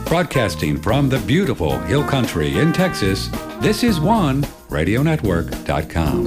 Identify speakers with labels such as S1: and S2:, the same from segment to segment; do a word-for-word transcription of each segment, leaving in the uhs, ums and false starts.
S1: Broadcasting from the beautiful Hill Country in Texas, this is one radio network dot com.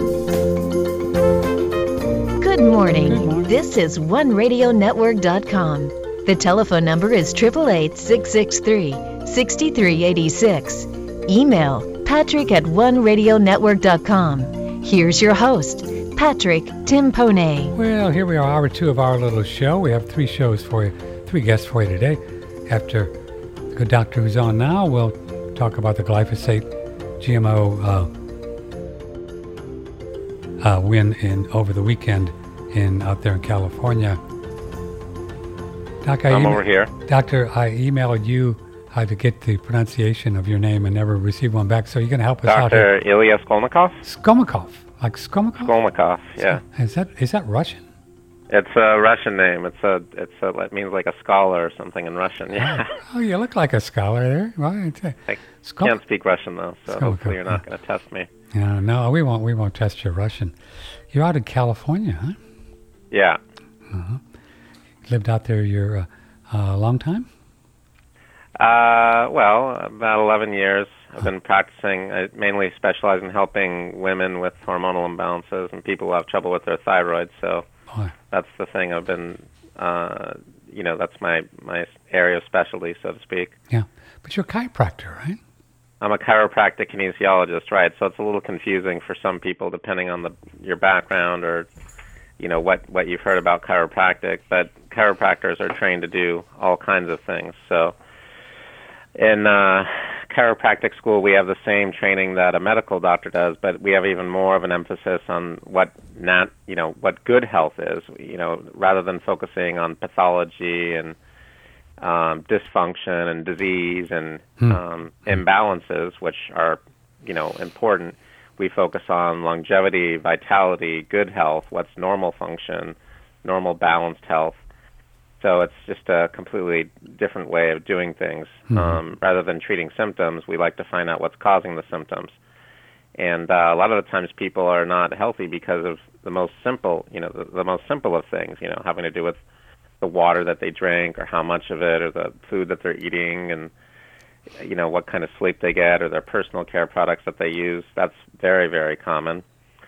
S2: Good morning. This is one radio network dot com. The telephone number is eight eight eight, six six three, six three eight six. Email patrick at one radio network dot com. Here's your host, Patrick Timpone.
S3: Well, here we are, hour two of our little show. We have three shows for you, three guests for you today. After the good doctor who's on now, we'll talk about the glyphosate G M O uh, uh, win in over the weekend in out there in California. Doc, I
S4: I'm
S3: email,
S4: over here.
S3: Doctor, I emailed you how to get the pronunciation of your name and never received one back, so you're going to help us out here.
S4: Doctor Ilya Skolnikov?
S3: Skolnikov, like Skolnikov?
S4: Skolnikov, yeah.
S3: Is that is that Russian?
S4: It's a Russian name. It's a it's a it means like a scholar or something in Russian. Yeah.
S3: Oh, oh you look like a scholar there. Well,
S4: I
S3: Skol-
S4: can't speak Russian though, so
S3: Skolnikov,
S4: hopefully you're not
S3: yeah.
S4: going to test me.
S3: Yeah, no, we won't. We won't test your Russian. You're out in California, huh?
S4: Yeah.
S3: Uh-huh. Lived out there your uh, uh, long time?
S4: Uh, well, about eleven years. I've been practicing. I mainly specialize in helping women with hormonal imbalances and people who have trouble with their thyroid. So
S3: Boy.
S4: that's the thing I've been. Uh, you know, that's my my area of specialty, so to speak.
S3: Yeah, but you're a chiropractor, right?
S4: I'm a chiropractic kinesiologist, right? So it's a little confusing for some people, depending on the your background or you know what what you've heard about chiropractic. But chiropractors are trained to do all kinds of things. So in uh, chiropractic school, we have the same training that a medical doctor does, but we have even more of an emphasis on what nat, you know, what good health is. You know, rather than focusing on pathology and um, dysfunction and disease and
S3: hmm.
S4: um, imbalances, which are, you know, important. We focus on longevity, vitality, good health, what's normal function, normal balanced health. So it's just a completely different way of doing things. Mm-hmm. Um, rather than treating symptoms, we like to find out what's causing the symptoms. And uh, a lot of the times people are not healthy because of the most simple, you know, the, the most simple of things, you know, having to do with the water that they drink or how much of it or the food that they're eating and, you know, what kind of sleep they get or their personal care products that they use. That's very, very common.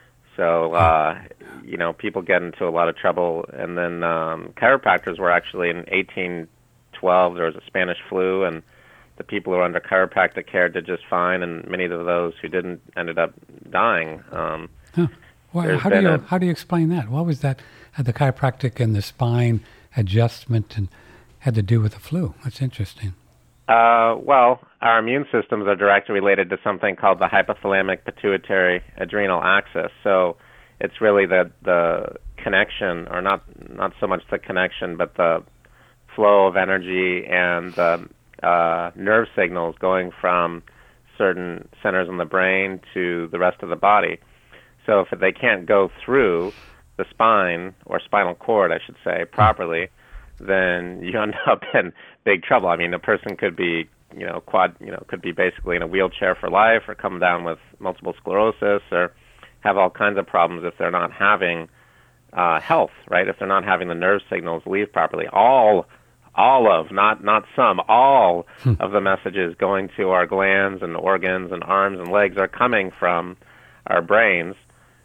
S4: So, uh, you know, people get into a lot of trouble. And then um, chiropractors were actually in eighteen twelve, there was a Spanish flu, and the people who were under chiropractic care did just fine, and many of those who didn't ended up dying. Um,
S3: huh. Well, how do you a, how do you explain that? What was that? Had the chiropractic and the spine adjustment and had to do with the flu? That's interesting.
S4: Uh, well, our immune systems are directly related to something called the hypothalamic pituitary adrenal axis. So it's really the the connection, or not not so much the connection, but the flow of energy and the uh, nerve signals going from certain centers in the brain to the rest of the body. So if they can't go through the spine, or spinal cord, I should say, properly, then you end up in big trouble. I mean, a person could be, you know, quad, you know, could be basically in a wheelchair for life, or come down with multiple sclerosis, or have all kinds of problems if they're not having uh, health, right? If they're not having the nerve signals leave properly. All, all of, not not some, all hmm. of the messages going to our glands and organs and arms and legs are coming from our brains.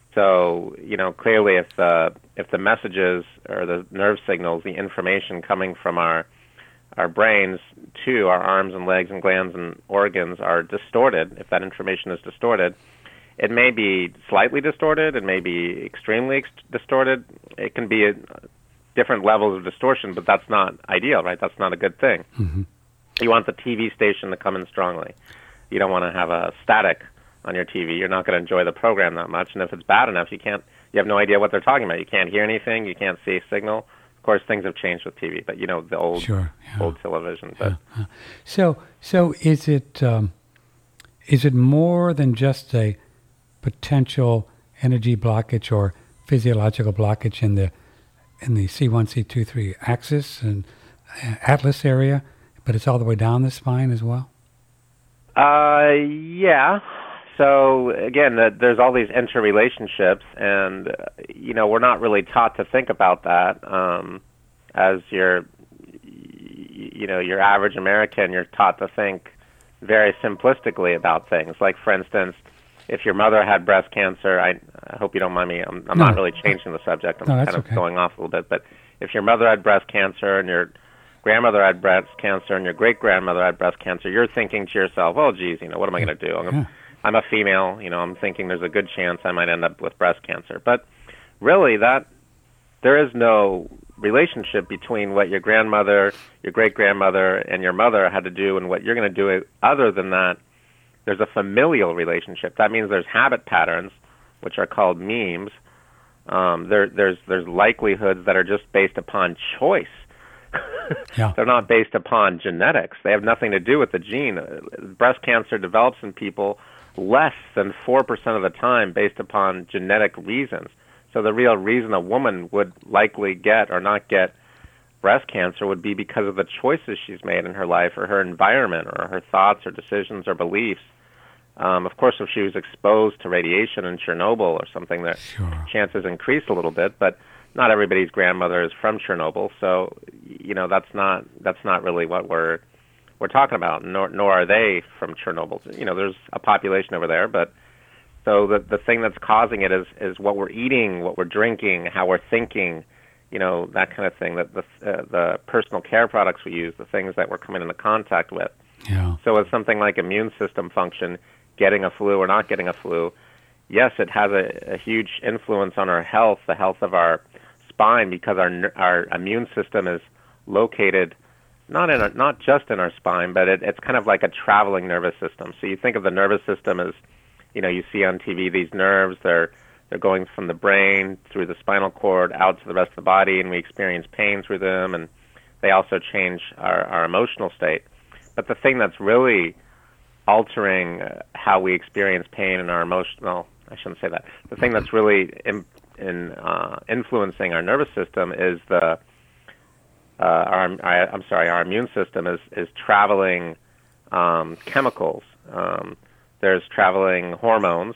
S4: So, you know, clearly if the if the messages or the nerve signals, the information coming from our our brains to our arms and legs and glands and organs are distorted, if that information is distorted, it may be slightly distorted, it may be extremely ex- distorted. It can be a, different levels of distortion, but that's not ideal, right? That's not a good thing. Mm-hmm. You want the T V station to come in strongly. You don't want to have a static on your T V. You're not going to enjoy the program that much, and if it's bad enough, you can't. You have no idea what they're talking about. You can't hear anything. You can't see a signal. Of course, things have changed with T V, but you know the old,
S3: sure, yeah.
S4: old television. But
S3: yeah, yeah. so, so is it um, is it more than just a potential energy blockage or physiological blockage in the in the C one, C two, three axis and atlas area, but it's all the way down the spine as well?
S4: Uh, yeah. So again, the, there's all these interrelationships, and uh, you know we're not really taught to think about that um, as you're you know, your average American, you're taught to think very simplistically about things. Like, for instance, if your mother had breast cancer, I, I hope you don't mind me, I'm, I'm
S3: no.
S4: not really changing the subject. I'm
S3: no,
S4: kind of
S3: okay.
S4: going off a little bit. But if your mother had breast cancer and your grandmother had breast cancer and your great-grandmother had breast cancer, you're thinking to yourself, oh, geez, you know, what am I going to do? I'm,
S3: Yeah.
S4: gonna, I'm a female, you know, I'm thinking there's a good chance I might end up with breast cancer. But really, that there is no relationship between what your grandmother, your great-grandmother, and your mother had to do and what you're going to do. Other than that, there's a familial relationship. That means there's habit patterns, which are called memes. Um, there, there's there's likelihoods that are just based upon choice.
S3: Yeah.
S4: They're not based upon genetics. They have nothing to do with the gene. Breast cancer develops in people less than four percent of the time based upon genetic reasons. So the real reason a woman would likely get or not get breast cancer would be because of the choices she's made in her life or her environment or her thoughts or decisions or beliefs. Um, of course, if she was exposed to radiation in Chernobyl or something, the
S3: Sure.
S4: chances increase a little bit, but not everybody's grandmother is from Chernobyl, so you know that's not that's not really what we're we're talking about. Nor nor are they from Chernobyl. You know, there's a population over there, but so the the thing that's causing it is is what we're eating, what we're drinking, how we're thinking, you know, that kind of thing. That the uh, the personal care products we use, the things that we're coming into contact with.
S3: Yeah.
S4: So with something like immune system function, getting a flu or not getting a flu, yes, it has a, a huge influence on our health, the health of our spine, because our our immune system is located not in a, not just in our spine, but it, it's kind of like a traveling nervous system. So you think of the nervous system as, you know, you see on T V these nerves, they're they're going from the brain through the spinal cord out to the rest of the body, and we experience pain through them, and they also change our, our emotional state. But the thing that's really altering uh, how we experience pain and our emotional, I shouldn't say that. The thing that's really in, in uh, influencing our nervous system is the, uh, our, I, I'm sorry, our immune system is, is traveling um, chemicals. Um, there's traveling hormones,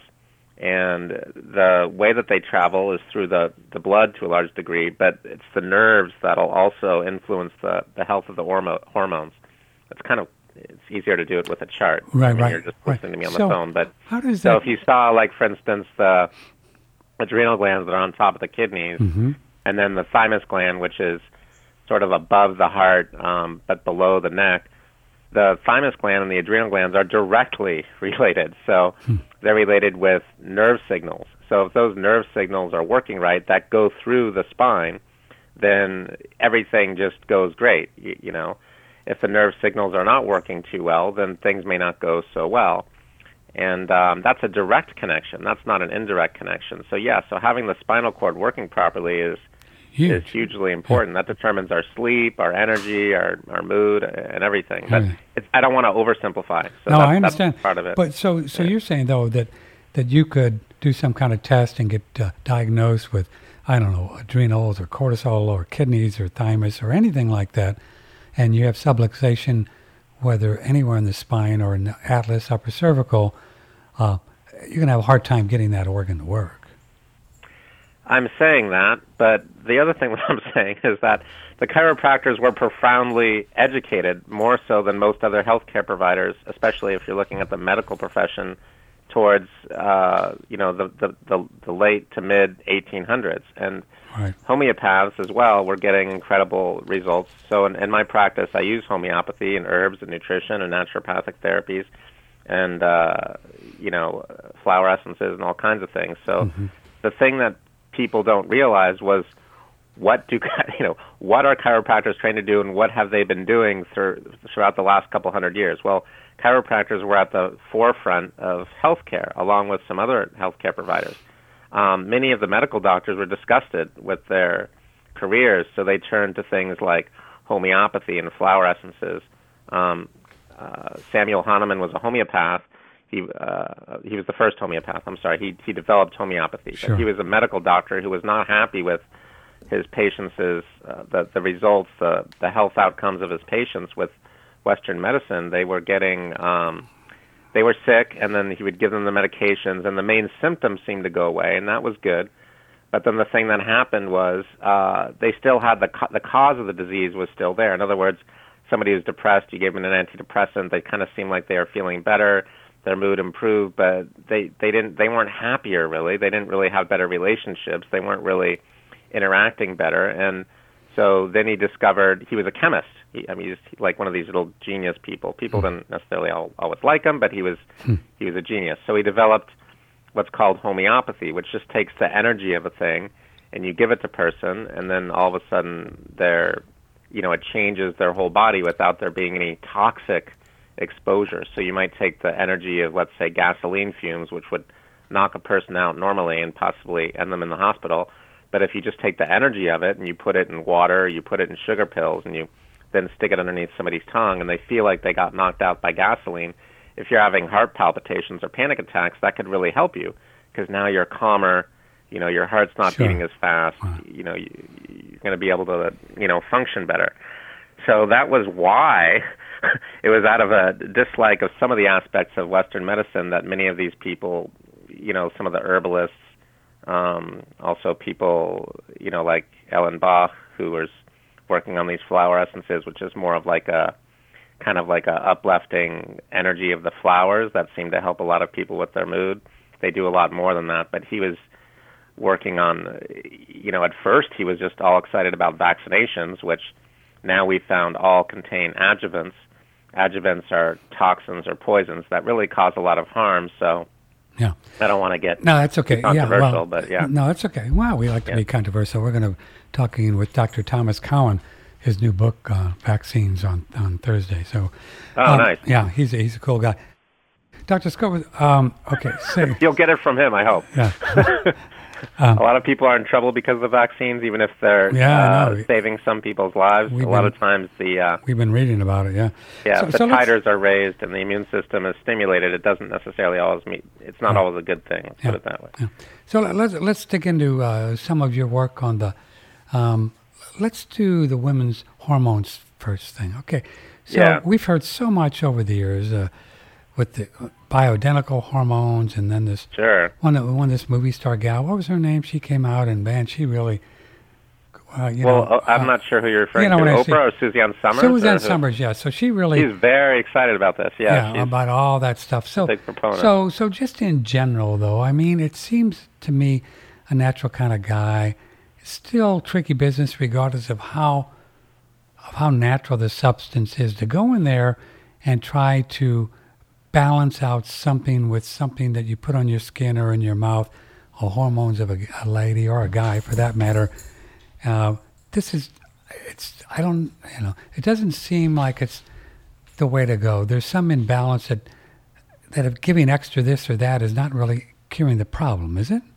S4: and the way that they travel is through the, the blood to a large degree, but it's the nerves that'll also influence the, the health of the hormo- hormones. It's kind of It's easier to do it with a chart.
S3: Right,
S4: I mean,
S3: right.
S4: You're just
S3: right.
S4: listening to me on
S3: so
S4: the phone. But
S3: how does
S4: so
S3: that?
S4: if you saw, like, for instance, the adrenal glands that are on top of the kidneys,
S3: Mm-hmm.
S4: and then the thymus gland, which is sort of above the heart um, but below the neck, the thymus gland and the adrenal glands are directly related. So
S3: Hmm.
S4: they're related with nerve signals. So if those nerve signals are working right, that go through the spine, then everything just goes great, you, you know. If the nerve signals are not working too well, then things may not go so well. And um, that's a direct connection. That's not an indirect connection. So, yeah, so having the spinal cord working properly is
S3: Huge.
S4: is hugely important. Yeah. That determines our sleep, our energy, our, our mood, and everything. But
S3: Yeah.
S4: it's, I don't want to oversimplify. So
S3: no,
S4: that's,
S3: I understand.
S4: That's part of it.
S3: But so, so
S4: Yeah.
S3: you're saying though that that you could do some kind of test and get uh, diagnosed with, I don't know, adrenals or cortisol or kidneys or thymus or anything like that, and you have subluxation, whether anywhere in the spine or in the atlas, upper cervical, uh, you're going to have a hard time getting that organ to work.
S4: I'm saying that, but the other thing that I'm saying is that the chiropractors were profoundly educated, more so than most other healthcare providers, especially if you're looking at the medical profession, towards uh, you know the, the, the, the late to mid eighteen hundreds. And
S3: Right.
S4: homeopaths as well were getting incredible results. So in, in my practice, I use homeopathy and herbs and nutrition and naturopathic therapies and, uh, you know, flower essences and all kinds of things. So
S3: Mm-hmm.
S4: the thing that people don't realize was what do, you know, what are chiropractors trained to do and what have they been doing through, throughout the last couple hundred years? Well, chiropractors were at the forefront of healthcare along with some other healthcare providers. Um, many of the medical doctors were disgusted with their careers, so they turned to things like homeopathy and flower essences. Um, uh, Samuel Hahnemann was a homeopath. He uh, he was the first homeopath. I'm sorry. He he developed homeopathy.
S3: Sure.
S4: He was a medical doctor who was not happy with his patients' uh, the the results, the the health outcomes of his patients with Western medicine. They were getting um, They were sick, and then he would give them the medications, and the main symptoms seemed to go away, and that was good. But then the thing that happened was uh, they still had the co- the cause of the disease was still there. In other words, somebody who's depressed, you gave them an antidepressant, they kind of seemed like they were feeling better, their mood improved, but they, they didn't they weren't happier really. They didn't really have better relationships. They weren't really interacting better. And so then he discovered he was a chemist. He, I mean, he's like one of these little genius people. People didn't necessarily all, always like him, but he was
S3: Hmm.
S4: he was a genius. So he developed what's called homeopathy, which just takes the energy of a thing and you give it to a person, and then all of a sudden they're, you know, it changes their whole body without there being any toxic exposure. So you might take the energy of, let's say, gasoline fumes, which would knock a person out normally and possibly end them in the hospital. But if you just take the energy of it and you put it in water, you put it in sugar pills, and you then stick it underneath somebody's tongue, and they feel like they got knocked out by gasoline, if you're having heart palpitations or panic attacks, that could really help you, because now you're calmer, you know, your heart's not
S3: Sure.
S4: beating as fast,
S3: Wow.
S4: you know, you, you're going to be able to, you know, function better. So that was why it was out of a dislike of some of the aspects of Western medicine that many of these people, you know, some of the herbalists, um, also people, you know, like Ellen Bach, who was working on these flower essences, which is more of like a kind of like a uplifting energy of the flowers that seem to help a lot of people with their mood. They do a lot more than that, but he was working on, you know, at first he was just all excited about vaccinations, which now we found all contain adjuvants. Adjuvants are toxins or poisons that really cause a lot of harm, so
S3: Yeah.
S4: I don't want to get
S3: No, that's okay. Yeah,
S4: controversial,
S3: well,
S4: but yeah.
S3: No, that's okay. Wow, we like to
S4: Yeah.
S3: be controversial. We're going to be talking with Doctor Thomas Cowan, his new book, uh, Vaccines, on, on Thursday. So,
S4: Oh,
S3: um,
S4: nice.
S3: Yeah, he's a, he's a cool guy. Doctor Scott, um, okay, so,
S4: You'll get it from him, I hope.
S3: yeah.
S4: A lot of people are in trouble because of the vaccines, even if they're
S3: Yeah, I
S4: uh,
S3: know.
S4: saving some people's lives.
S3: We've
S4: A lot
S3: been-
S4: of times the uh,
S3: We've been reading about it, yeah.
S4: yeah,
S3: So-
S4: if the
S3: so let's-
S4: titers are raised and the immune system is stimulated, it doesn't necessarily always mean it's not
S3: Yeah.
S4: always a good thing. Let's
S3: Yeah.
S4: put it that way.
S3: Yeah. So let- let's let's dig into uh, some of your work on the. Um, let's do the women's hormones first thing. Okay. So
S4: Yeah.
S3: we've heard so much over the years uh, with the bioidentical hormones, and then this
S4: Sure.
S3: one of one this movie star gal. What was her name? She came out, and man, she really. Uh, you
S4: Well,
S3: know,
S4: uh, I'm
S3: uh,
S4: not sure who you're referring
S3: you know
S4: to,
S3: what I
S4: Oprah
S3: see.
S4: or Suzanne Summers?
S3: Suzanne
S4: or who?
S3: Summers, yeah. So she really.
S4: She's very excited about this. Yeah,
S3: Yeah,
S4: she's,
S3: about all that stuff. So,
S4: big proponent.
S3: so, so just in general, though, I mean, it seems to me a natural kind of guy. It's still tricky business, regardless of how of how natural the substance is. To go in there and try to balance out something with something that you put on your skin or in your mouth, or hormones of a, a lady or a guy, for that matter. Uh, this is, it's. I don't, you know, it doesn't seem like it's the way to go. There's some imbalance that that if giving extra this or that is not really curing the problem, is it?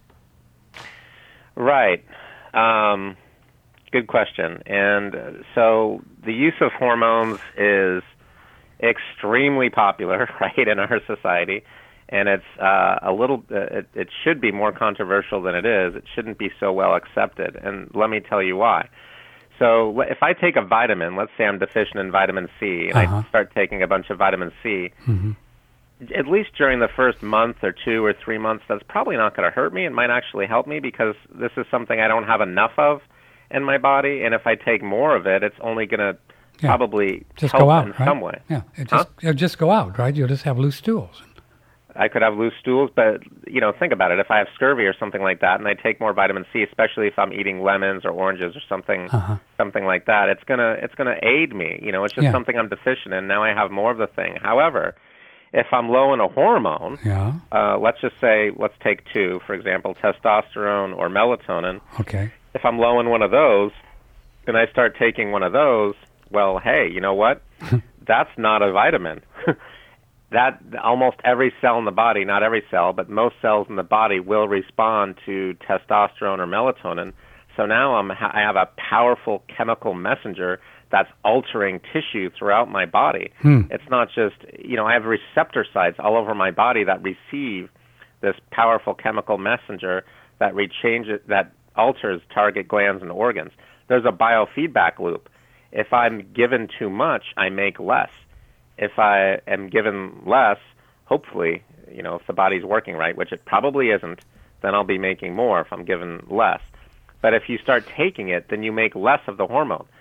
S4: Right. Um, good question. And uh, so the use of hormones is extremely popular, right, in our society, and it's uh, a little. Uh, it, it should be more controversial than it is. It shouldn't be so well accepted, and let me tell you why. So if I take a vitamin, let's say I'm deficient in vitamin C, and
S3: Uh-huh.
S4: I start taking a bunch of vitamin C,
S3: Mm-hmm.
S4: at least during the first month or two or three months, that's probably not going to hurt me. It might actually help me because this is something I don't have enough of in my body, and if I take more of it, it's only going to
S3: Yeah.
S4: probably
S3: Just
S4: help
S3: go out,
S4: in
S3: right?
S4: some way.
S3: Yeah, it
S4: Huh?
S3: just it'll just go out, right? You'll just have loose stools.
S4: I could have loose stools, but you know, think about it. If I have scurvy or something like that, and I take more vitamin C, especially if I'm eating lemons or oranges or something,
S3: Uh-huh.
S4: something like that, it's gonna it's gonna aid me. You know, it's just
S3: Yeah.
S4: something I'm deficient in. Now I have more of the thing. However, if I'm low in a hormone,
S3: Yeah.
S4: uh, let's just say, let's take two, for example, testosterone or melatonin.
S3: Okay.
S4: If I'm low in one of those, and I start taking one of those, well, hey, you know what? That's not a vitamin. That almost every cell in the body, not every cell, but most cells in the body will respond to testosterone or melatonin. So now I'm, I have a powerful chemical messenger that's altering tissue throughout my body.
S3: Hmm.
S4: It's not just, you know, I have receptor sites all over my body that receive this powerful chemical messenger that rechanges, that alters target glands and organs. There's a biofeedback loop. If I'm given too much, I make less. If I am given less, hopefully, you know, if the body's working right, which it probably isn't, then I'll be making more if I'm given less. But if you start taking it, then you make less of the hormone.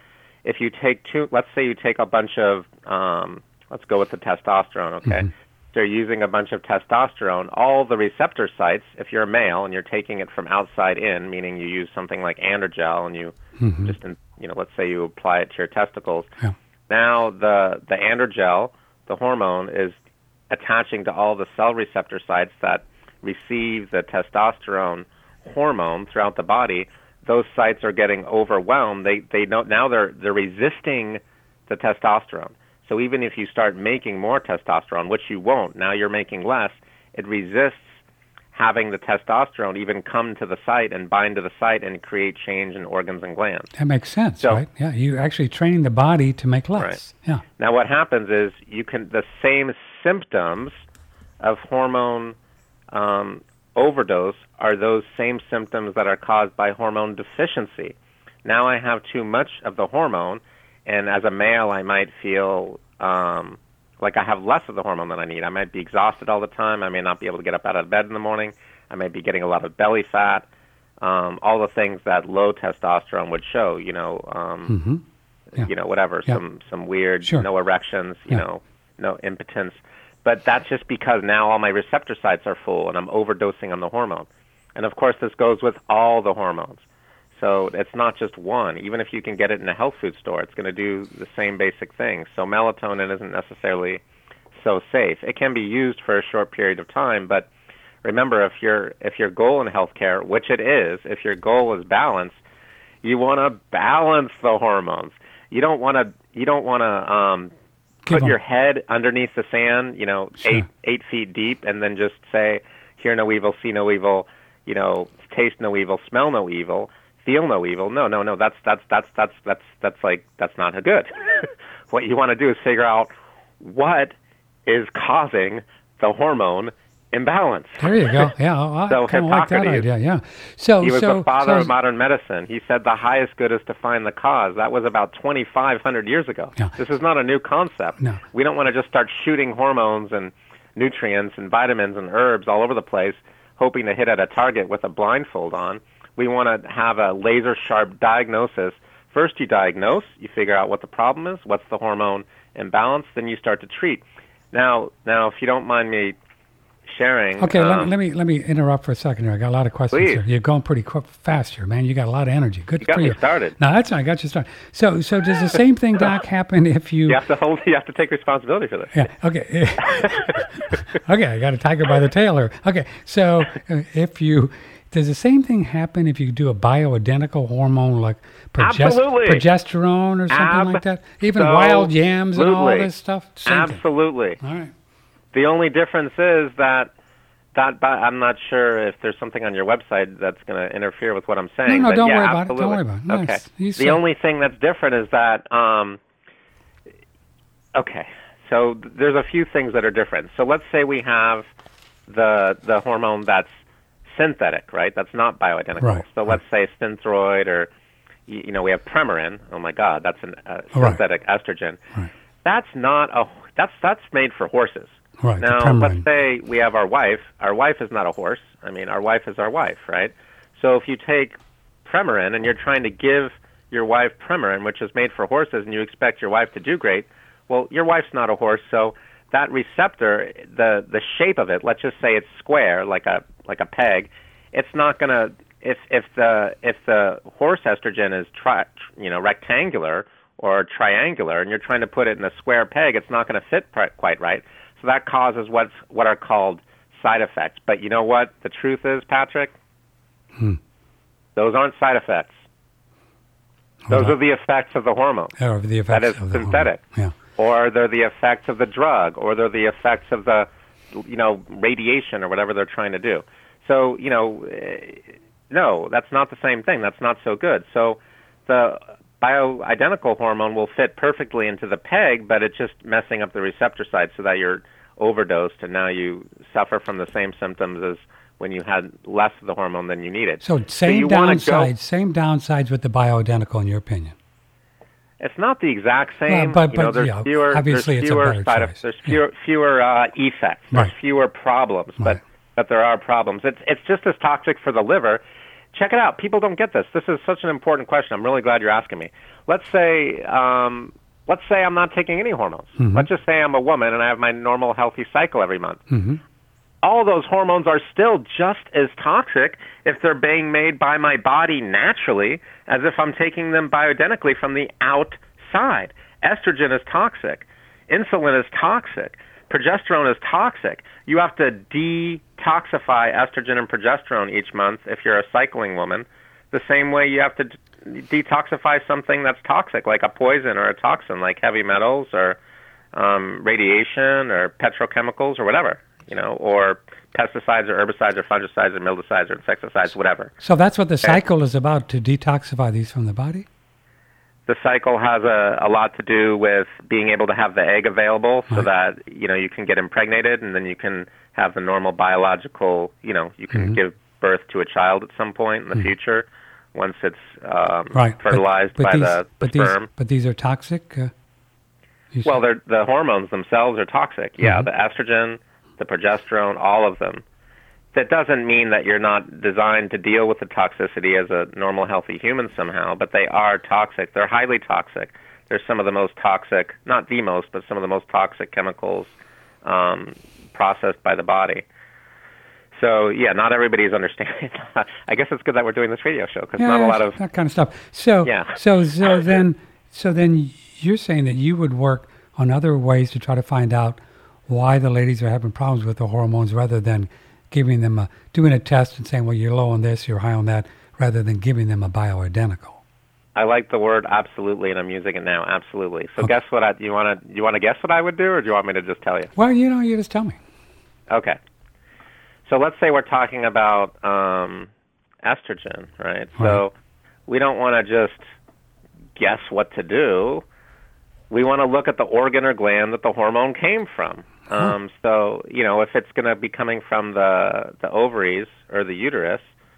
S4: if you take two, let's say you take a bunch of, um, let's go with the testosterone, okay? Mm-hmm. So you're using a bunch of testosterone. All the receptor sites, if you're a male and you're taking it from outside in, meaning you use something like androgel and you mm-hmm. just, in, you know, let's say you apply it to your testicles.
S3: Yeah.
S4: Now the the androgel, the hormone, is attaching to all the cell receptor sites that receive the testosterone hormone throughout the body. Those sites are getting overwhelmed. They they know now they're they're resisting the testosterone. So even if you start making more testosterone, which you won't, now you're making less, it resists having the testosterone even come to the site and bind to the site and create change in organs and glands.
S3: That makes sense,
S4: so,
S3: right? Yeah, you're actually training the body to make less.
S4: Right.
S3: Yeah.
S4: Now what happens is you can the same symptoms of hormone um, overdose are those same symptoms that are caused by hormone deficiency. Now I have too much of the hormone, and as a male, I might feel um, like I have less of the hormone than I need. I might be exhausted all the time. I may not be able to get up out of bed in the morning. I may be getting a lot of belly fat, um, all the things that low testosterone would show, you know, um,
S3: mm-hmm. yeah.
S4: you know, whatever,
S3: yeah.
S4: some, some weird,
S3: sure.
S4: no erections, you
S3: yeah.
S4: know, no impotence. But that's just because now all my receptor sites are full and I'm overdosing on the hormone. And, of course, this goes with all the hormones. So it's not just one. Even if you can get it in a health food store, it's going to do the same basic thing. So melatonin isn't necessarily so safe. It can be used for a short period of time, but remember, if your if your goal in healthcare, which it is, if your goal is balance, you want to balance the hormones. You don't want to you don't want to um, put
S3: them.
S4: your head underneath the sand, you know,
S3: sure.
S4: eight eight feet deep, and then just say, "Hear no evil, see no evil, you know, taste no evil, smell no evil." Feel no evil. No, no, no. That's that's that's that's that's that's like that's not good. What you want to do is figure out what is causing the hormone imbalance.
S3: There you go. Yeah, I
S4: so
S3: kind of like that idea. Yeah. So
S4: he was
S3: so,
S4: the father
S3: so,
S4: of modern medicine. He said the highest good is to find the cause. That was about twenty-five hundred years ago.
S3: Yeah.
S4: This is not a new concept.
S3: No.
S4: We don't want to just start shooting hormones and nutrients and vitamins and herbs all over the place, hoping to hit at a target with a blindfold on. We want to have a laser-sharp diagnosis. First you diagnose, you figure out what the problem is, what's the hormone imbalance, then you start to treat. Now, now, if you don't mind me sharing...
S3: Okay,
S4: um,
S3: let, let me let me interrupt for a second here. I got a lot of questions
S4: please.
S3: here. You're going pretty quick, fast here, man. You got a lot of energy. Good
S4: you got
S3: for
S4: me
S3: you.
S4: started.
S3: No, that's not. I got you started. So, so does the same thing, Doc, happen if you...
S4: You have to hold. You have to take responsibility for this.
S3: Yeah. Okay. Okay. I got a tiger by the tail here. Okay. So, uh, if you does the same thing happen if you do a bioidentical hormone like progest-
S4: Absolutely.
S3: progesterone or something
S4: Ab-
S3: like that? Even
S4: so
S3: wild yams and all
S4: absolutely.
S3: this stuff. Same
S4: Absolutely.
S3: Thing. All right.
S4: The only difference is that that bi- I'm not sure if there's something on your website that's going to interfere with what I'm saying.
S3: No, no,
S4: but
S3: don't
S4: yeah,
S3: worry about
S4: absolutely.
S3: it. Don't worry about it. No,
S4: okay.
S3: it's- you
S4: The
S3: said-
S4: only thing that's different is that. Um, okay. So th- there's a few things that are different. So let's say we have the the hormone that's synthetic, right? That's not bioidentical.
S3: Right,
S4: so
S3: right.
S4: let's say Synthroid, or you, you know, we have Premarin. Oh my God, that's a uh,
S3: Right.
S4: synthetic estrogen.
S3: Right.
S4: That's not a that's that's made for horses.
S3: Right. the
S4: Now,
S3: Premarin.
S4: let's say we have our wife. Our wife is not a horse. I mean, our wife is our wife, right? So if you take Premarin and you're trying to give your wife Premarin, which is made for horses, and you expect your wife to do great, well, your wife's not a horse, so that receptor, the the shape of it, let's just say it's square, like a like a peg, it's not going to, if if the if the horse estrogen is tri, you know rectangular or triangular, and you're trying to put it in a square peg, it's not going to fit pr- quite right. So that causes what's what are called side effects. But you know what the truth is, Patrick?
S3: Hmm.
S4: Those aren't side effects. Those are the effects of the hormone.
S3: Or the effects
S4: That is
S3: of the
S4: synthetic.
S3: hormone. Yeah.
S4: Or they're the effects of the drug, or they're the effects of the, you know, radiation or whatever they're trying to do. So, you know, eh, no, that's not the same thing. That's not so good. So the bioidentical hormone will fit perfectly into the peg, but it's just messing up the receptor site so that you're overdosed, and now you suffer from the same symptoms as when you had less of the hormone than you needed.
S3: So same
S4: you wanna
S3: downsides,
S4: go-
S3: same downsides with the bioidentical, in your opinion.
S4: It's not the exact same.
S3: Well, but-
S4: you know,
S3: but,
S4: there's
S3: yeah,
S4: fewer,
S3: obviously
S4: there's
S3: it's a
S4: fewer
S3: better
S4: side
S3: choice.
S4: effects. There's fewer, fewer uh, effects. There's
S3: Right.
S4: fewer problems, but
S3: Right.
S4: but there are problems. It's it's just as toxic for the liver. check it out. People don't get this. This is such an important question. I'm really glad you're asking me. Let's say, um, let's say I'm not taking any hormones.
S3: Mm-hmm.
S4: Let's just say I'm a woman and I have my normal healthy cycle every month.
S3: Mm-hmm.
S4: All those hormones are still just as toxic if they're being made by my body naturally as if I'm taking them bioidentically from the outside. Estrogen is toxic. Insulin is toxic. Progesterone is toxic. You have to detoxify estrogen and progesterone each month if you're a cycling woman, the same way you have to d- detoxify something that's toxic, like a poison or a toxin, like heavy metals or um, radiation or petrochemicals or whatever. You know, or pesticides or herbicides or fungicides or mildicides or insecticides, whatever.
S3: So that's what the cycle is about, to detoxify these from the body?
S4: The cycle has a, a lot to do with being able to have the egg available so
S3: right.
S4: that, you know, you can get impregnated and then you can have the normal biological, you know, you can mm-hmm. give birth to a child at some point in the mm-hmm. future once it's um,
S3: right.
S4: fertilized
S3: but, but
S4: by
S3: these,
S4: the, the
S3: but
S4: sperm.
S3: These, but these are toxic? Uh,
S4: well, they're, the hormones themselves are toxic. Yeah,
S3: mm-hmm.
S4: the estrogen, the progesterone, all of them. That doesn't mean that you're not designed to deal with the toxicity as a normal, healthy human somehow, but they are toxic. They're highly toxic. They're some of the most toxic, not the most, but some of the most toxic chemicals um, processed by the body. So, yeah, not everybody's understanding. I guess it's good that we're doing this radio show because
S3: yeah,
S4: not a lot of...
S3: that kind of stuff. So,
S4: yeah.
S3: so, so then, so then you're saying that you would work on other ways to try to find out why the ladies are having problems with the hormones rather than giving them a, doing a test and saying, well, you're low on this, you're high on that, rather than giving them a bioidentical.
S4: I like the word absolutely, and I'm using it now, absolutely. So
S3: okay.
S4: guess what? I, you want to you want to guess what I would do, or do you want me to just tell you?
S3: Well, you know, you just tell me.
S4: Okay. So let's say we're talking about um, estrogen, right? right? So we don't want to just guess what to do. We want to look at the organ or gland that the hormone came from. Um, so, you know, if it's going to be coming from the the ovaries or the uterus,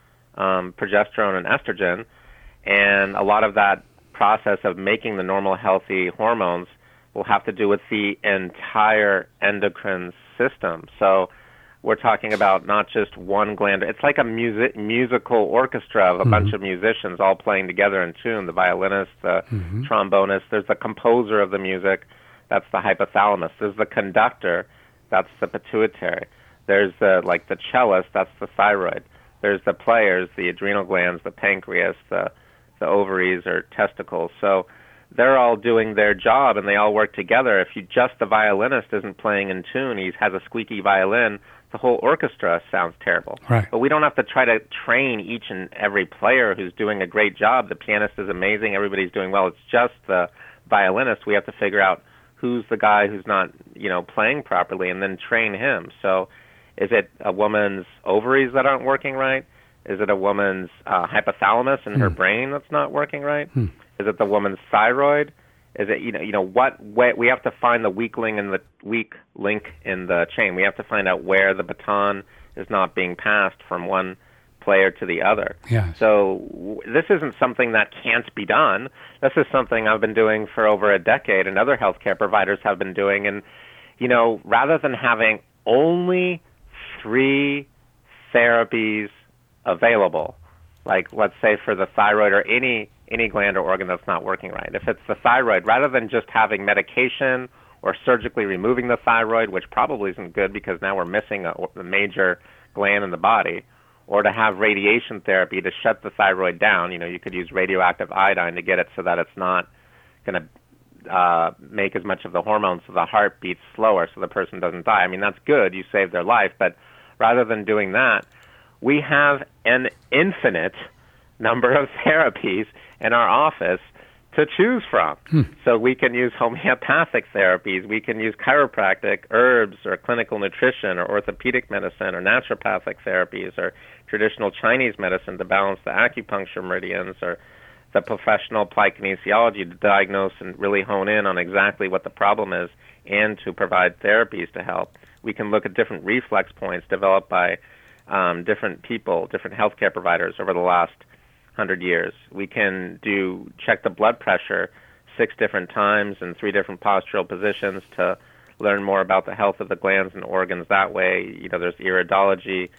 S4: um, progesterone and estrogen, and a lot of that process of making the normal healthy hormones will have to do with the entire endocrine system. So we're talking about not just one gland. It's like a music, musical orchestra of a mm-hmm. bunch of musicians all playing together in tune, the violinist, the mm-hmm. trombonist. There's the composer of the music. That's the hypothalamus. There's the conductor. That's the pituitary. There's the, like the cellist. That's the thyroid. There's the players, the adrenal glands, the pancreas, the, the ovaries or testicles. So they're all doing their job, and they all work together. If you just the violinist isn't playing in tune, he has a squeaky violin, the whole orchestra sounds terrible.
S3: Right.
S4: But we don't have to try to train each and every player who's doing a great job. The pianist is amazing. Everybody's doing well. It's just the violinist. We have to figure out who's the guy who's not, you know, playing properly, and then train him. So is it a woman's ovaries that aren't working right? Is it a woman's uh, hypothalamus in hmm. her brain that's not working right?
S3: Hmm.
S4: Is it the woman's thyroid? Is it, you know, you know what way, we have to find the weak link in the weak link in the chain. We have to find out where the baton is not being passed from one player to the other.
S3: Yes.
S4: So w- this isn't something that can't be done. This is something I've been doing for over a decade, and other healthcare providers have been doing. And, you know, rather than having only three therapies available, like let's say for the thyroid or any any gland or organ that's not working right. If it's the thyroid, rather than just having medication or surgically removing the thyroid, which probably isn't good because now we're missing a, a major gland in the body, or to have radiation therapy to shut the thyroid down. You know, you could use radioactive iodine to get it so that it's not going to uh, make as much of the hormones so the heart beats slower so the person doesn't die. I mean, that's good. You save their life. But rather than doing that, we have an infinite number of therapies in our office to choose from.
S3: Hmm.
S4: So we can use homeopathic therapies, we can use chiropractic, herbs, or clinical nutrition, or orthopedic medicine, or naturopathic therapies, or traditional Chinese medicine to balance the acupuncture meridians, or the professional applied kinesiology to diagnose and really hone in on exactly what the problem is and to provide therapies to help. We can look at different reflex points developed by um, different people, different healthcare providers over the last hundred years. We can do check the blood pressure six different times in three different postural positions to learn more about the health of the glands and organs that way. You know, there's iridology.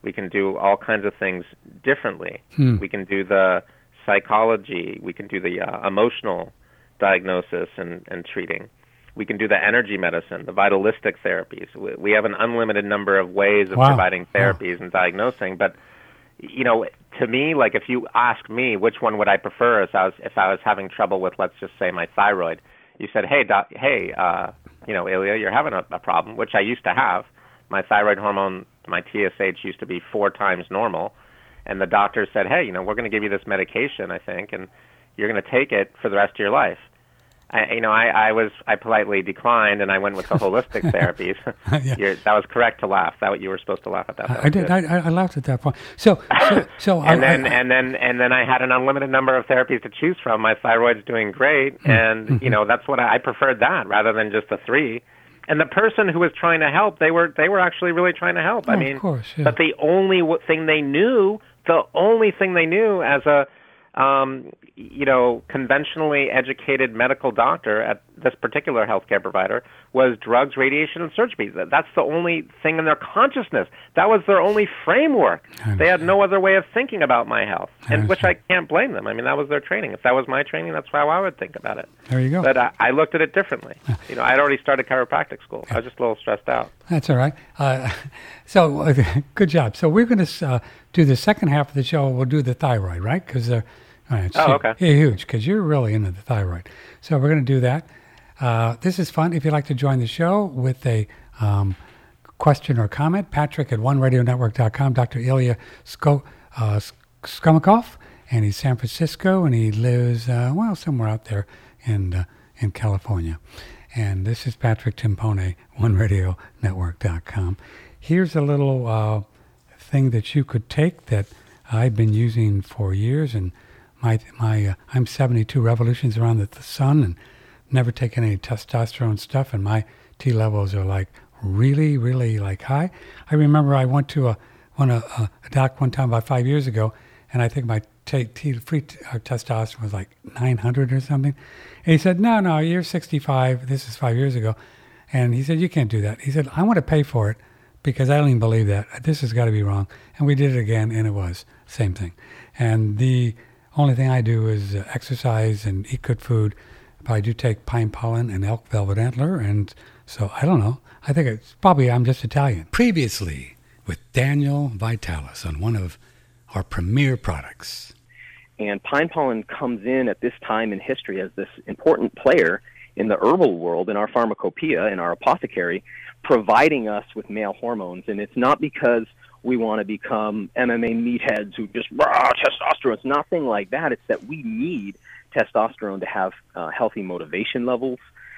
S4: We can do all kinds of things differently.
S3: Hmm.
S4: We can do the psychology. We can do the uh, emotional diagnosis and, and treating. We can do the energy medicine, the vitalistic therapies. We, we have an unlimited number of ways of
S3: wow.
S4: providing therapies
S3: wow.
S4: and diagnosing. But, you know, to me, like if you ask me which one would I prefer if I was, if I was having trouble with, let's just say, my thyroid, you said, hey, doc, hey, uh, you know, Ilya, you're having a, a problem, which I used to have. My thyroid hormone, my T S H used to be four times normal. And the doctor said, hey, you know, we're going to give you this medication, I think, and you're going to take it for the rest of your life. I, you know, I, I was I politely declined, and I went with the holistic therapies.
S3: yeah.
S4: You're, that was correct to laugh. That you were supposed to laugh at that. that
S3: I did. I, I laughed at that point. So, so, so
S4: and
S3: I,
S4: then
S3: I,
S4: and then and then I had an unlimited number of therapies to choose from. My thyroid's doing great, and
S3: mm-hmm.
S4: you know that's what I, I preferred that rather than just the three. And the person who was trying to help, they were they were actually really trying to help.
S3: Oh,
S4: I mean,
S3: of course, yeah.
S4: but the only w- thing they knew, the only thing they knew as a um, you know, conventionally educated medical doctor at this particular healthcare provider was drugs, radiation, and surgery. That's the only thing in their consciousness. That was their only framework. They had no other way of thinking about my health, and which I can't blame them. I mean, that was their training. If that was my training, that's how I would think about it.
S3: There you go.
S4: But I, I looked at it differently. You know, I'd already started chiropractic school. I was just a little stressed out.
S3: That's all right. Uh, so, uh, good job. So we're going to uh, do the second half of the show. We'll do the thyroid, right? Because they're All right,
S4: oh, okay.
S3: Yeah, huge, because you're really into the thyroid. So we're going to do that. Uh, this is fun. If you'd like to join the show with a um, question or comment, Patrick at one radio network dot com, Doctor Ilya Sko, uh, Skumikoff, and he's San Francisco, and he lives, uh, well, somewhere out there in uh, in California. And this is Patrick Timpone, one radio network dot com. Here's a little uh, thing that you could take that I've been using for years, and My my uh, I'm seventy-two revolutions around the, the sun and never taken any testosterone stuff, and my T levels are like really really like high. I remember I went to a went a, a, a doc one time about five years ago, and I think my t, t, free t, uh, testosterone was like nine hundred or something. And he said, "No, no, you're sixty-five. This is five years ago," and he said, "You can't do that." He said, "I want to pay for it because I don't even believe that. This has got to be wrong." And we did it again, and it was same thing. And the only thing I do is uh, exercise and eat good food. But I do take pine pollen and elk velvet antler, and so I don't know. I think it's probably I'm just Italian.
S1: Previously with Daniel Vitalis on one of our premier products.
S5: And pine pollen comes in at this time in history as this important player in the herbal world, in our pharmacopoeia, in our apothecary, providing us with male hormones. And it's not because we want to become M M A meatheads who just, rah, testosterone. It's nothing like that. It's that we need testosterone to have uh, healthy motivation levels,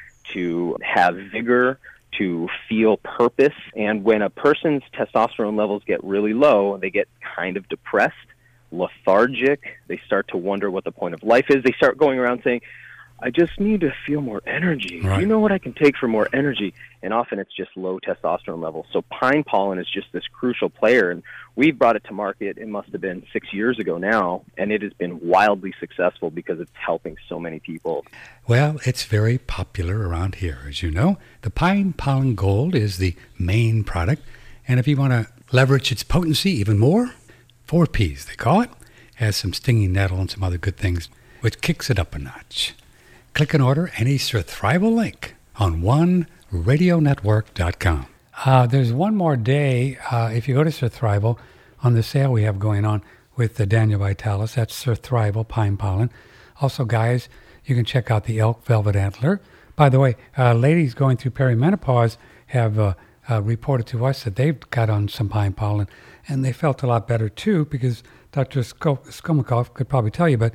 S5: to have vigor, to feel purpose. And when a person's testosterone levels get really low, they get kind of depressed, lethargic. They start to wonder what the point of life is. They start going around saying, I just need to feel more energy.
S3: Right.
S5: You know what I can take for more energy? And often it's just low testosterone levels. So pine pollen is just this crucial player. And we've brought it to market, it must have been six years ago now, and it has been wildly successful because it's helping so many people.
S1: Well, it's very popular around here, as you know. The Pine Pollen Gold is the main product. And if you want to leverage its potency even more, four P's, they call it, has some stinging nettle and some other good things, which kicks it up a notch. Click and order any Surthrival link on one radio network dot com.
S3: Uh, there's one more day, uh, if you go to Surthrival, on the sale we have going on with the Daniel Vitalis. That's Surthrival Pine Pollen. Also, guys, you can check out the Elk Velvet Antler. By the way, uh, ladies going through perimenopause have uh, uh, reported to us that they've got on some pine pollen, and they felt a lot better too, because Doctor Skumikoff could probably tell you, but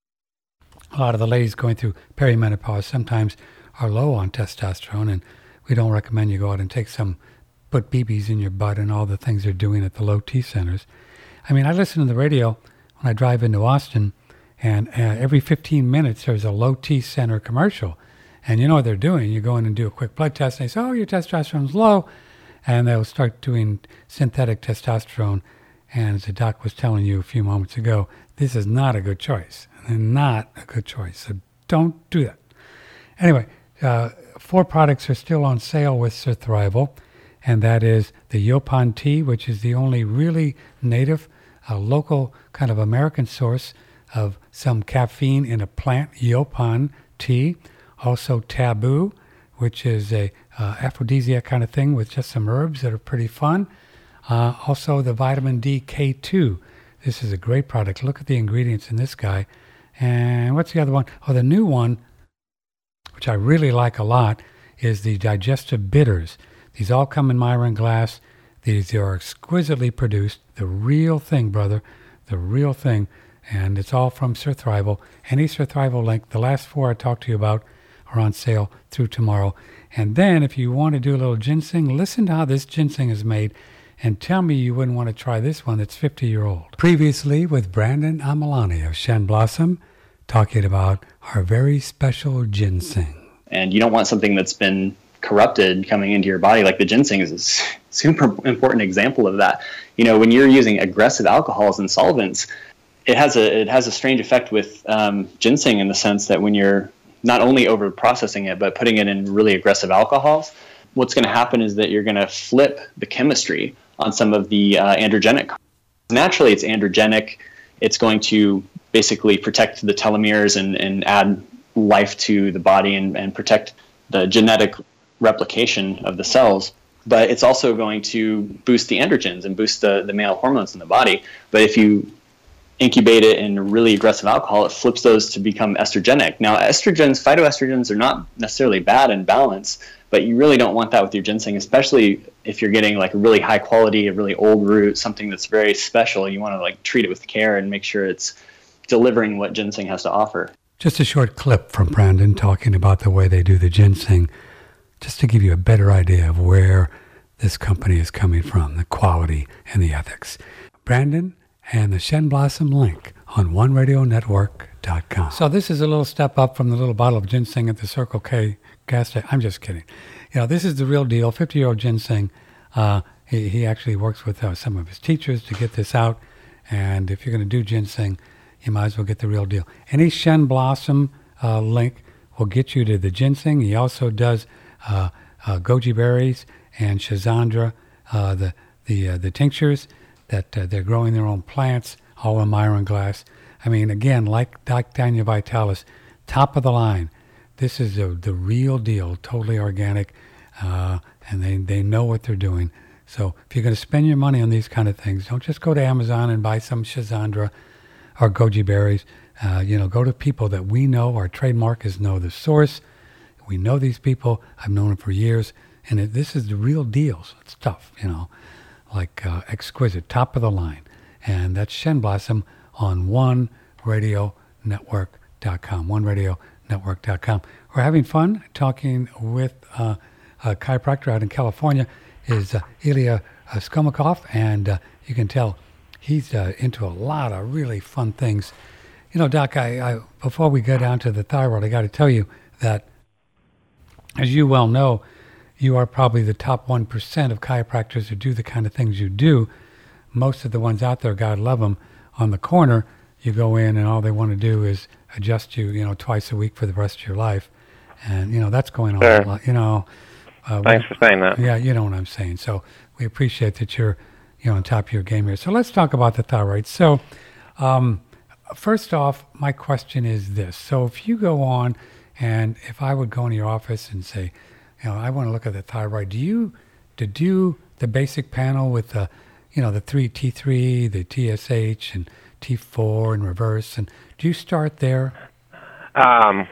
S3: a lot of the ladies going through perimenopause sometimes are low on testosterone, and we don't recommend you go out and take some, put B Bs in your butt and all the things they're doing at the low T centers. I mean, I listen to the radio when I drive into Austin, and uh, every fifteen minutes there's a low T center commercial. And you know what they're doing. You go in and do a quick blood test, and they say, oh, your testosterone's low, and they'll start doing synthetic testosterone. And as the doc was telling you a few moments ago, this is not a good choice. And not a good choice. So don't do that. Anyway, uh, four products are still on sale with Surthrival. and that is the Yaupon tea, which is the only really native, uh, local kind of American source of some caffeine in a plant, Yaupon tea. Also Taboo, which is a uh, aphrodisiac kind of thing with just some herbs that are pretty fun. Uh, also the vitamin D K two. This is a great product. Look at the ingredients in this guy. And what's the other one? Oh, the new one, which I really like a lot, is the digestive bitters. These all come in Myron glass. These are exquisitely produced. The real thing, brother. The real thing. And it's all from Surthrival. Any Surthrival link, the last four I talked to you about, are on sale through tomorrow. And then if you want to do a little ginseng, listen to how this ginseng is made and tell me you wouldn't want to try this one that's fifty-year-old. Previously with Brandon Amalani of Shen Blossom, talking about our very special ginseng.
S6: And you don't want something that's been corrupted coming into your body. Like the ginseng is a super important example of that. You know, when you're using aggressive alcohols and solvents, it has a it has a strange effect with um, ginseng in the sense that when you're not only over processing it, but putting it in really aggressive alcohols, what's going to happen is that you're going to flip the chemistry on some of the uh, androgenic. Naturally, it's androgenic. It's going to basically protect the telomeres and, and add life to the body and, and protect the genetic replication of the cells. But it's also going to boost the androgens and boost the, the male hormones in the body. But if you incubate it in really aggressive alcohol, it flips those to become estrogenic. Now, estrogens, phytoestrogens are not necessarily bad in balance, but you really don't want that with your ginseng, especially if you're getting like a really high quality, a really old root, something that's very special. You want to like treat it with care and make sure it's delivering what ginseng has to offer.
S3: Just a short clip from Brandon talking about the way they do the ginseng, just to give you a better idea of where this company is coming from, the quality and the ethics. Brandon and the Shen Blossom link on one radio network dot com. So this is a little step up from the little bottle of ginseng at the Circle K gas station. I'm just kidding. You know, this is the real deal. fifty-year-old ginseng. Uh, he, he actually works with uh, some of his teachers to get this out. And if you're going to do ginseng, you might as well get the real deal. Any Shen Blossom uh, link will get you to the ginseng. He also does uh, uh, goji berries and schizandra, uh, the the uh, the tinctures that uh, they're growing their own plants, all in Myron glass. I mean, again, like Dictania vitalis, top of the line. This is a, the real deal, totally organic, uh, and they, they know what they're doing. So if you're going to spend your money on these kind of things, don't just go to Amazon and buy some schizandra or goji berries. Uh, you know, go to people that we know. Our trademark is know the source. We know these people. I've known them for years, and it, this is the real deal. So it's tough, you know, like uh, exquisite, top of the line. And that's Shen Blossom on one radio network dot com, one radio network dot com. We're having fun talking with uh, a chiropractor out in California, is uh, Ilya uh, Skomakov, and uh, you can tell he's uh, into a lot of really fun things. You know, Doc, I, I before we go down to the thyroid, I got to tell you that, as you well know, you are probably the top one percent of chiropractors who do the kind of things you do. Most of the ones out there, God love them, on the corner, you go in and all they want to do is adjust you, you know, twice a week for the rest of your life. And, you know, that's going on
S4: sure.
S3: a lot, you know. Uh,
S4: Thanks for saying that.
S3: Yeah, you know what I'm saying. So we appreciate that you're, you know, on top of your game here. So let's talk about the thyroid. So um, first off, my question is this. So if you go on, and if I would go into your office and say, you know, I want to look at the thyroid, do you to do the basic panel with the, you know, the three T three, the T S H, and T four in reverse, and do you start there?
S4: Um,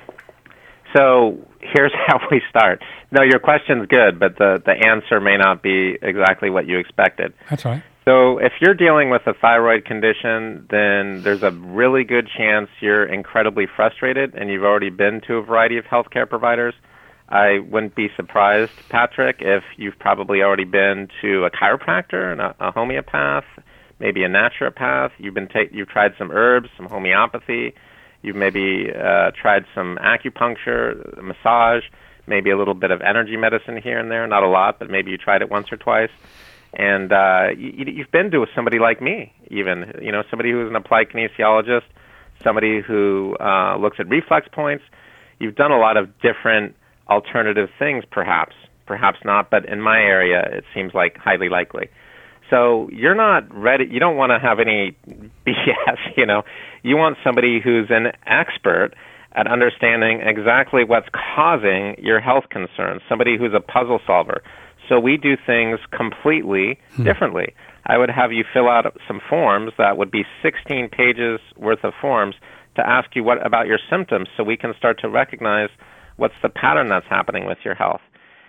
S4: so here's how we start. No, your question's good, but the, the answer may not be exactly what you expected.
S3: That's right.
S4: So if you're dealing with a thyroid condition, then there's a really good chance you're incredibly frustrated and you've already been to a variety of healthcare providers. I wouldn't be surprised, Patrick, if you've probably already been to a chiropractor and a, a homeopath, maybe a naturopath. You've been ta- you've tried some herbs, some homeopathy. You've maybe uh, tried some acupuncture, massage, maybe a little bit of energy medicine here and there. Not a lot, but maybe you tried it once or twice. And uh, you, you've been to somebody like me, even, you know, somebody who's an applied kinesiologist, somebody who uh, looks at reflex points. You've done a lot of different alternative things, perhaps, perhaps not, but in my area, it seems like highly likely. So you're not ready. You don't want to have any B S, you know. You want somebody who's an expert at understanding exactly what's causing your health concerns, somebody who's a puzzle solver. So we do things completely hmm. differently. I would have you fill out some forms that would be sixteen pages worth of forms to ask you what about your symptoms so we can start to recognize what's the pattern that's happening with your health.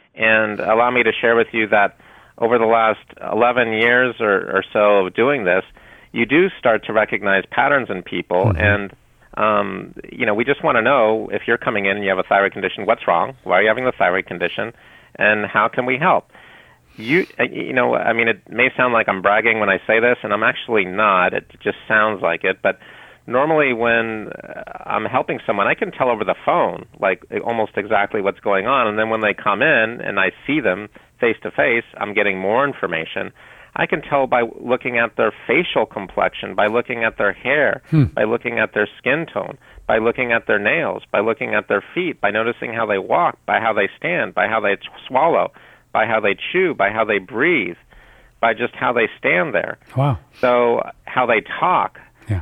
S4: And allow me to share with you that over the last eleven years or, or so of doing this, you do start to recognize patterns in people. Mm-hmm. And, um, you know, we just want to know if you're coming in and you have a thyroid condition, what's wrong? Why are you having the thyroid condition? And how can we help? You, you know, I mean, it may sound like I'm bragging when I say this, and I'm actually not. It just sounds like it. But normally when I'm helping someone, I can tell over the phone, like, almost exactly what's going on. And then when they come in and I see them face-to-face, I'm getting more information. I can tell by looking at their facial complexion, by looking at their hair, hmm. by looking at their skin tone, by looking at their nails, by looking at their feet, by noticing how they walk, by how they stand, by how they t- swallow, by how they chew, by how they breathe, by just how they stand there.
S3: Wow.
S4: So how they talk,
S3: yeah.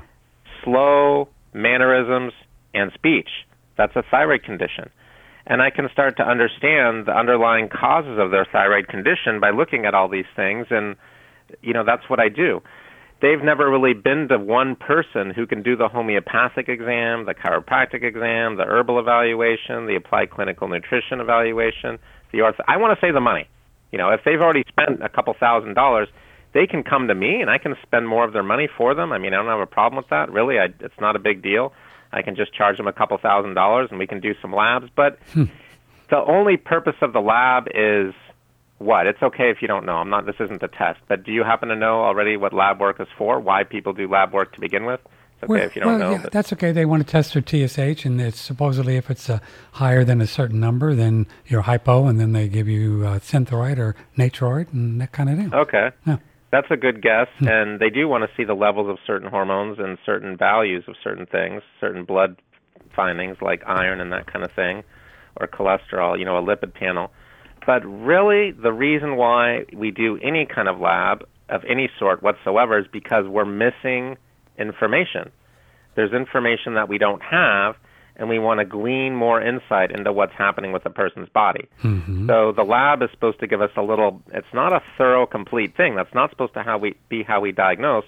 S4: slow mannerisms and speech. That's a thyroid condition. And I can start to understand the underlying causes of their thyroid condition by looking at all these things, and, you know, that's what I do. They've never really been to one person who can do the homeopathic exam, the chiropractic exam, the herbal evaluation, the applied clinical nutrition evaluation, the ortho. I want to save the money. You know, if they've already spent a couple thousand dollars, they can come to me, and I can spend more of their money for them. I mean, I don't have a problem with that. Really, I, it's not a big deal. I can just charge them a couple thousand dollars, and we can do some labs. But hmm. the only purpose of the lab is what? It's okay if you don't know. I'm not. This isn't the test. But do you happen to know already what lab work is for? Why people do lab work to begin with? It's okay
S3: well,
S4: if you don't
S3: well,
S4: know.
S3: Yeah,
S4: but
S3: that's okay. They want to test their T S H, and it's supposedly if it's uh, higher than a certain number, then you're hypo, and then they give you uh, Synthroid or Natroid and that kind of thing.
S4: Okay.
S3: Yeah.
S4: That's a good guess, and they do want to see the levels of certain hormones and certain values of certain things, certain blood findings like iron and that kind of thing, or cholesterol, you know, a lipid panel. But really, the reason why we do any kind of lab of any sort whatsoever is because we're missing information. There's information that we don't have, and we want to glean more insight into what's happening with a person's body. Mm-hmm. So the lab is supposed to give us a little, it's not a thorough, complete thing. That's not supposed to how we be how we diagnose.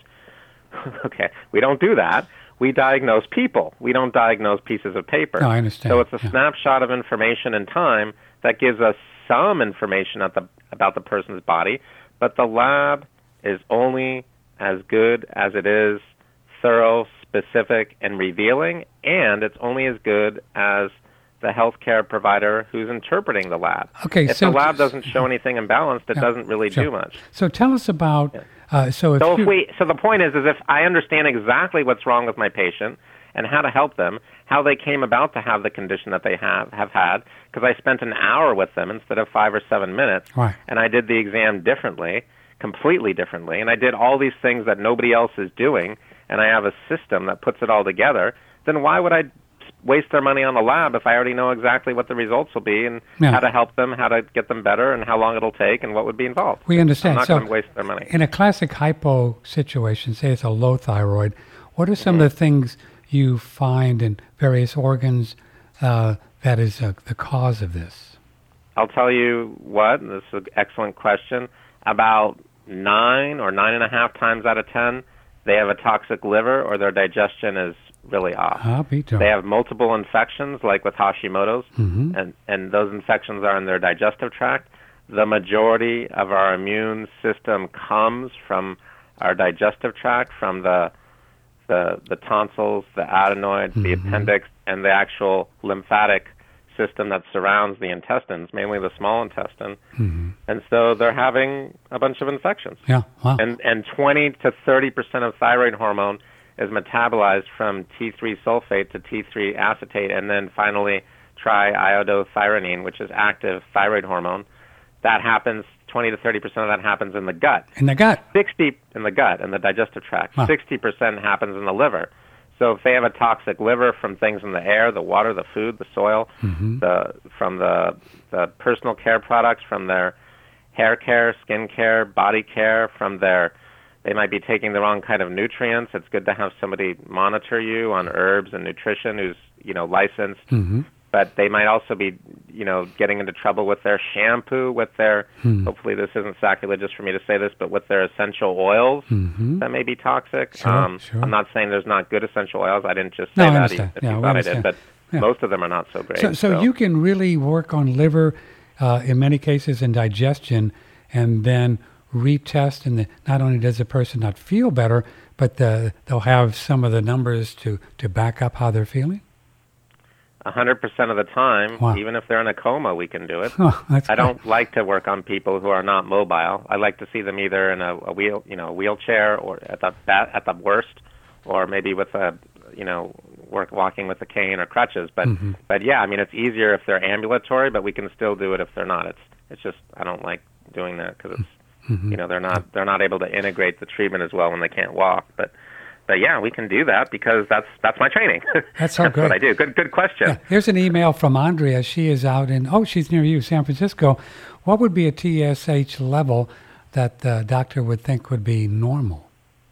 S4: Okay, we don't do that. We diagnose people. We don't diagnose pieces of paper.
S3: No, I understand.
S4: So it's a
S3: yeah.
S4: snapshot of information in time that gives us some information at the, about the person's body, but the lab is only as good as it is thorough, specific, and revealing, and it's only as good as the healthcare provider who's interpreting the lab.
S3: Okay,
S4: if
S3: so
S4: the lab doesn't show anything imbalanced, it
S3: yeah,
S4: doesn't really
S3: sure.
S4: do much.
S3: So tell us about.
S4: Yeah.
S3: Uh, so if,
S4: so if
S3: you,
S4: we, so the point is, is if I understand exactly what's wrong with my patient and how to help them, how they came about to have the condition that they have have had, because I spent an hour with them instead of five or seven minutes,
S3: right.
S4: and I did the exam differently, completely differently, and I did all these things that nobody else is doing, and I have a system that puts it all together, then why would I waste their money on a lab if I already know exactly what the results will be and
S3: yeah.
S4: how to help them, how to get them better, and how long it'll take, and what would be involved?
S3: We understand.
S4: I'm not
S3: so
S4: going to waste their money.
S3: In a classic hypo situation, say it's a low thyroid, what are some mm-hmm. of the things you find in various organs uh, that is uh, the cause of this?
S4: I'll tell you what, this is an excellent question, about nine or nine and a half times out of ten, they have a toxic liver or their digestion is really off.
S3: I'll be darned.
S4: They have multiple infections, like with Hashimoto's,
S3: mm-hmm.
S4: and, and those infections are in their digestive tract. The majority of our immune system comes from our digestive tract, from the the, the tonsils, the adenoids, mm-hmm. the appendix, and the actual lymphatic system that surrounds the intestines, mainly the small intestine. Mm-hmm. And so they're having a bunch of infections.
S3: Yeah, wow.
S4: And and twenty to thirty percent of thyroid hormone is metabolized from T three sulfate to T three acetate, and then finally triiodothyronine, which is active thyroid hormone. That happens, twenty to thirty percent of that happens in the gut.
S3: In the gut?
S4: sixty in the gut, in the digestive tract.
S3: Wow.
S4: sixty percent happens in the liver. So if they have a toxic liver from things in the air, the water, the food, the soil,
S3: Mm-hmm.
S4: the from the the personal care products, from their hair care, skin care, body care, from their they might be taking the wrong kind of nutrients. It's good to have somebody monitor you on herbs and nutrition who's, you know, licensed.
S3: Mm-hmm.
S4: But they might also be, you know, getting into trouble with their shampoo, with their,
S3: Hmm.
S4: hopefully this isn't sacrilegious for me to say this, but with their essential oils
S3: Mm-hmm.
S4: that may be toxic.
S3: Sure,
S4: um,
S3: sure.
S4: I'm not saying there's not good essential oils. I didn't just
S3: No,
S4: say
S3: I
S4: that,
S3: understand.
S4: even if
S3: Yeah,
S4: you
S3: we
S4: thought I
S3: understand.
S4: did. But
S3: Yeah.
S4: most of them are not so great.
S3: So, so you can really work on liver, uh, in many cases, and digestion, and then retest. And the, not only does the person not feel better, but the, they'll have some of the numbers to, to back up how they're feeling.
S4: one hundred percent of the time,
S3: Wow.
S4: even if they're in a coma, we can do it.
S3: Oh, that's
S4: I
S3: good.
S4: don't like to work on people who are not mobile. I like to see them either in a, a wheel, you know, a wheelchair, or at the ba- at the worst, or maybe with a, you know, work walking with a cane or crutches. But
S3: Mhm.
S4: but yeah, I mean, it's easier if they're ambulatory, but we can still do it if they're not. It's it's just I don't like doing that because it's
S3: Mhm.
S4: you know they're not they're not able to integrate the treatment as well when they can't walk. But but yeah, we can do that because that's that's my training.
S3: That's so
S4: that's
S3: good.
S4: what I do. Good good question.
S3: Yeah. Here's an email from Andrea. She is out in, oh, she's near you, San Francisco. What would be a T S H level that the doctor would think would be normal?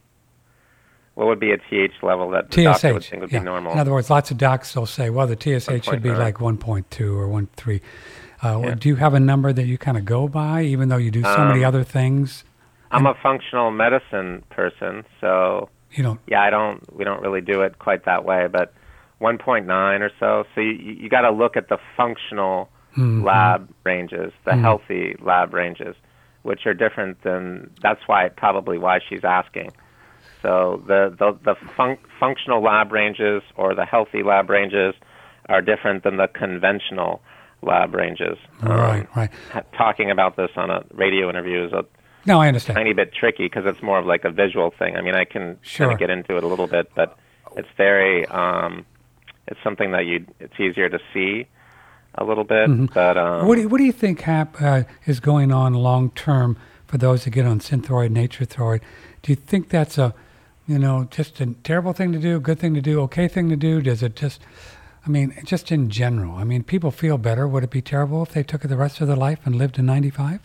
S4: What would be a T H level that the
S3: T S
S4: doctor would
S3: H,
S4: think would
S3: yeah.
S4: be normal?
S3: In other words, lots of docs will say, well, the T S H should be
S4: one point nine.
S3: like one point two or one point three. Uh,
S4: Yeah.
S3: Do you have a number that you kind of go by, even though you do so many
S4: Um,
S3: other things?
S4: I'm a functional medicine person, so
S3: You don't.
S4: yeah, I don't. We don't really do it quite that way, but one point nine or so. So you you got to look at the functional
S3: Mhm.
S4: lab ranges, the
S3: Mhm.
S4: healthy lab ranges, which are different than. That's why probably why she's asking. So the the the fun, functional lab ranges or the healthy lab ranges are different than the conventional lab ranges.
S3: Right, right.
S4: ha- Talking about this on a radio interview is a
S3: No, I understand.
S4: tiny bit tricky because it's more of like a visual thing. I mean, I can
S3: Sure.
S4: kind of get into it a little bit, but it's very, um, it's something that you, it's easier to see a little bit.
S3: Mhm.
S4: But um,
S3: What do you, what do you think hap, uh, is going on long term for those that get on Synthroid, Natrethroid? Do you think that's a, you know, just a terrible thing to do, good thing to do, okay thing to do? Does it just, I mean, just in general? I mean, people feel better. Would it be terrible if they took it the rest of their life and lived to ninety-five?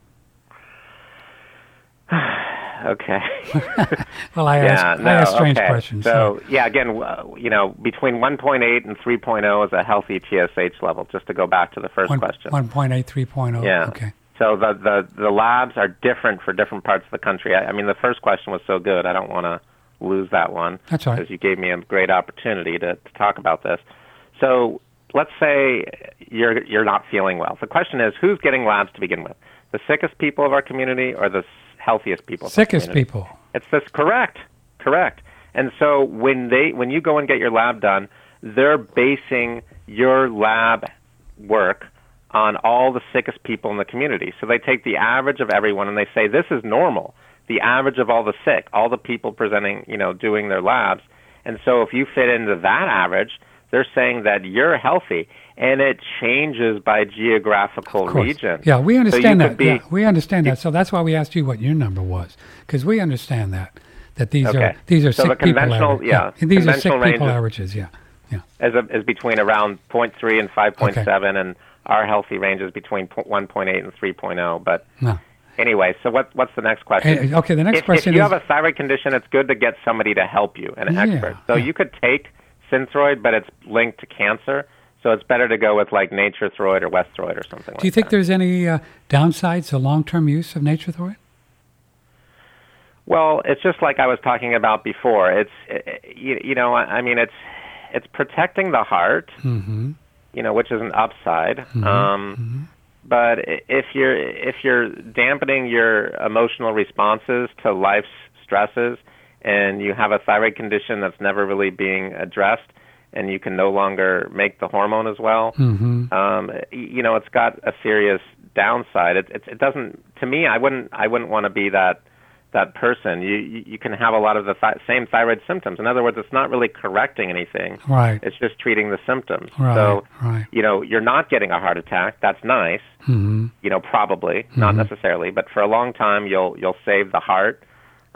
S4: okay.
S3: Well, I
S4: yeah,
S3: ask,
S4: no,
S3: I ask strange
S4: okay.
S3: questions.
S4: So, yeah, again, uh, you know, between one point eight and three point oh is a healthy T S H level, just to go back to the first
S3: one,
S4: question.
S3: one point eight, three point oh.
S4: Yeah.
S3: Okay.
S4: So the, the, the labs are different for different parts of the country. I, I mean, the first question was so good. I don't want to lose that one.
S3: That's all right.
S4: Because you gave me a great opportunity to, to talk about this. So let's say you're you're not feeling well. The question is, who's getting labs to begin with? The sickest people of our community or the s- healthiest people? of our
S3: Sickest
S4: community?
S3: people.
S4: It's this correct, correct. And so when they when you go and get your lab done, they're basing your lab work on all the sickest people in the community. So they take the average of everyone and they say this is normal, the average of all the sick, all the people presenting, you know, doing their labs. And so if you fit into that average, they're saying that you're healthy, and it changes by geographical
S3: Of course.
S4: region.
S3: Yeah, we understand
S4: could
S3: that.
S4: be-
S3: yeah, we understand that. So that's why we asked you what your number was, because we understand that that these
S4: Okay.
S3: are these are
S4: So
S3: sick
S4: the
S3: people.
S4: conventional-
S3: average.
S4: yeah,
S3: these are sick
S4: conventional
S3: people
S4: ranges-
S3: averages. Yeah, yeah.
S4: As a, is between around zero point three and five point seven, and our healthy range is between one point eight and three point oh. But
S3: No.
S4: anyway, so what, what's the next question?
S3: Eh, okay, the next
S4: if,
S3: question
S4: if you
S3: is.
S4: have a thyroid condition, it's good to get somebody to help you, an
S3: Yeah,
S4: expert. So
S3: yeah.
S4: you could take Synthroid, but it's linked to cancer, so it's better to go with like Natrethroid or Westhroid or something like that.
S3: do you think there's any uh, downsides to long-term use of Natrethroid?
S4: Well, it's just like I was talking about before. It's uh, you, you know, I I mean, it's it's protecting the heart,
S3: Mm-hmm.
S4: you know, which is an upside. Um, But i- if you're if you're dampening your emotional responses to life's stresses, and you have a thyroid condition that's never really being addressed, and you can no longer make the hormone as well,
S3: Mm-hmm.
S4: um, y- you know, it's got a serious downside. It, it, it doesn't. To me, I wouldn't. I wouldn't want to be that that person. You you you can have a lot of the th- same thyroid symptoms. In other words, it's not really correcting anything.
S3: Right.
S4: It's just treating the symptoms.
S3: Right.
S4: So,
S3: right.
S4: you know, you're not getting a heart attack. That's nice.
S3: Mm-hmm.
S4: You know, probably not necessarily, but for a long time, you'll you'll save the heart.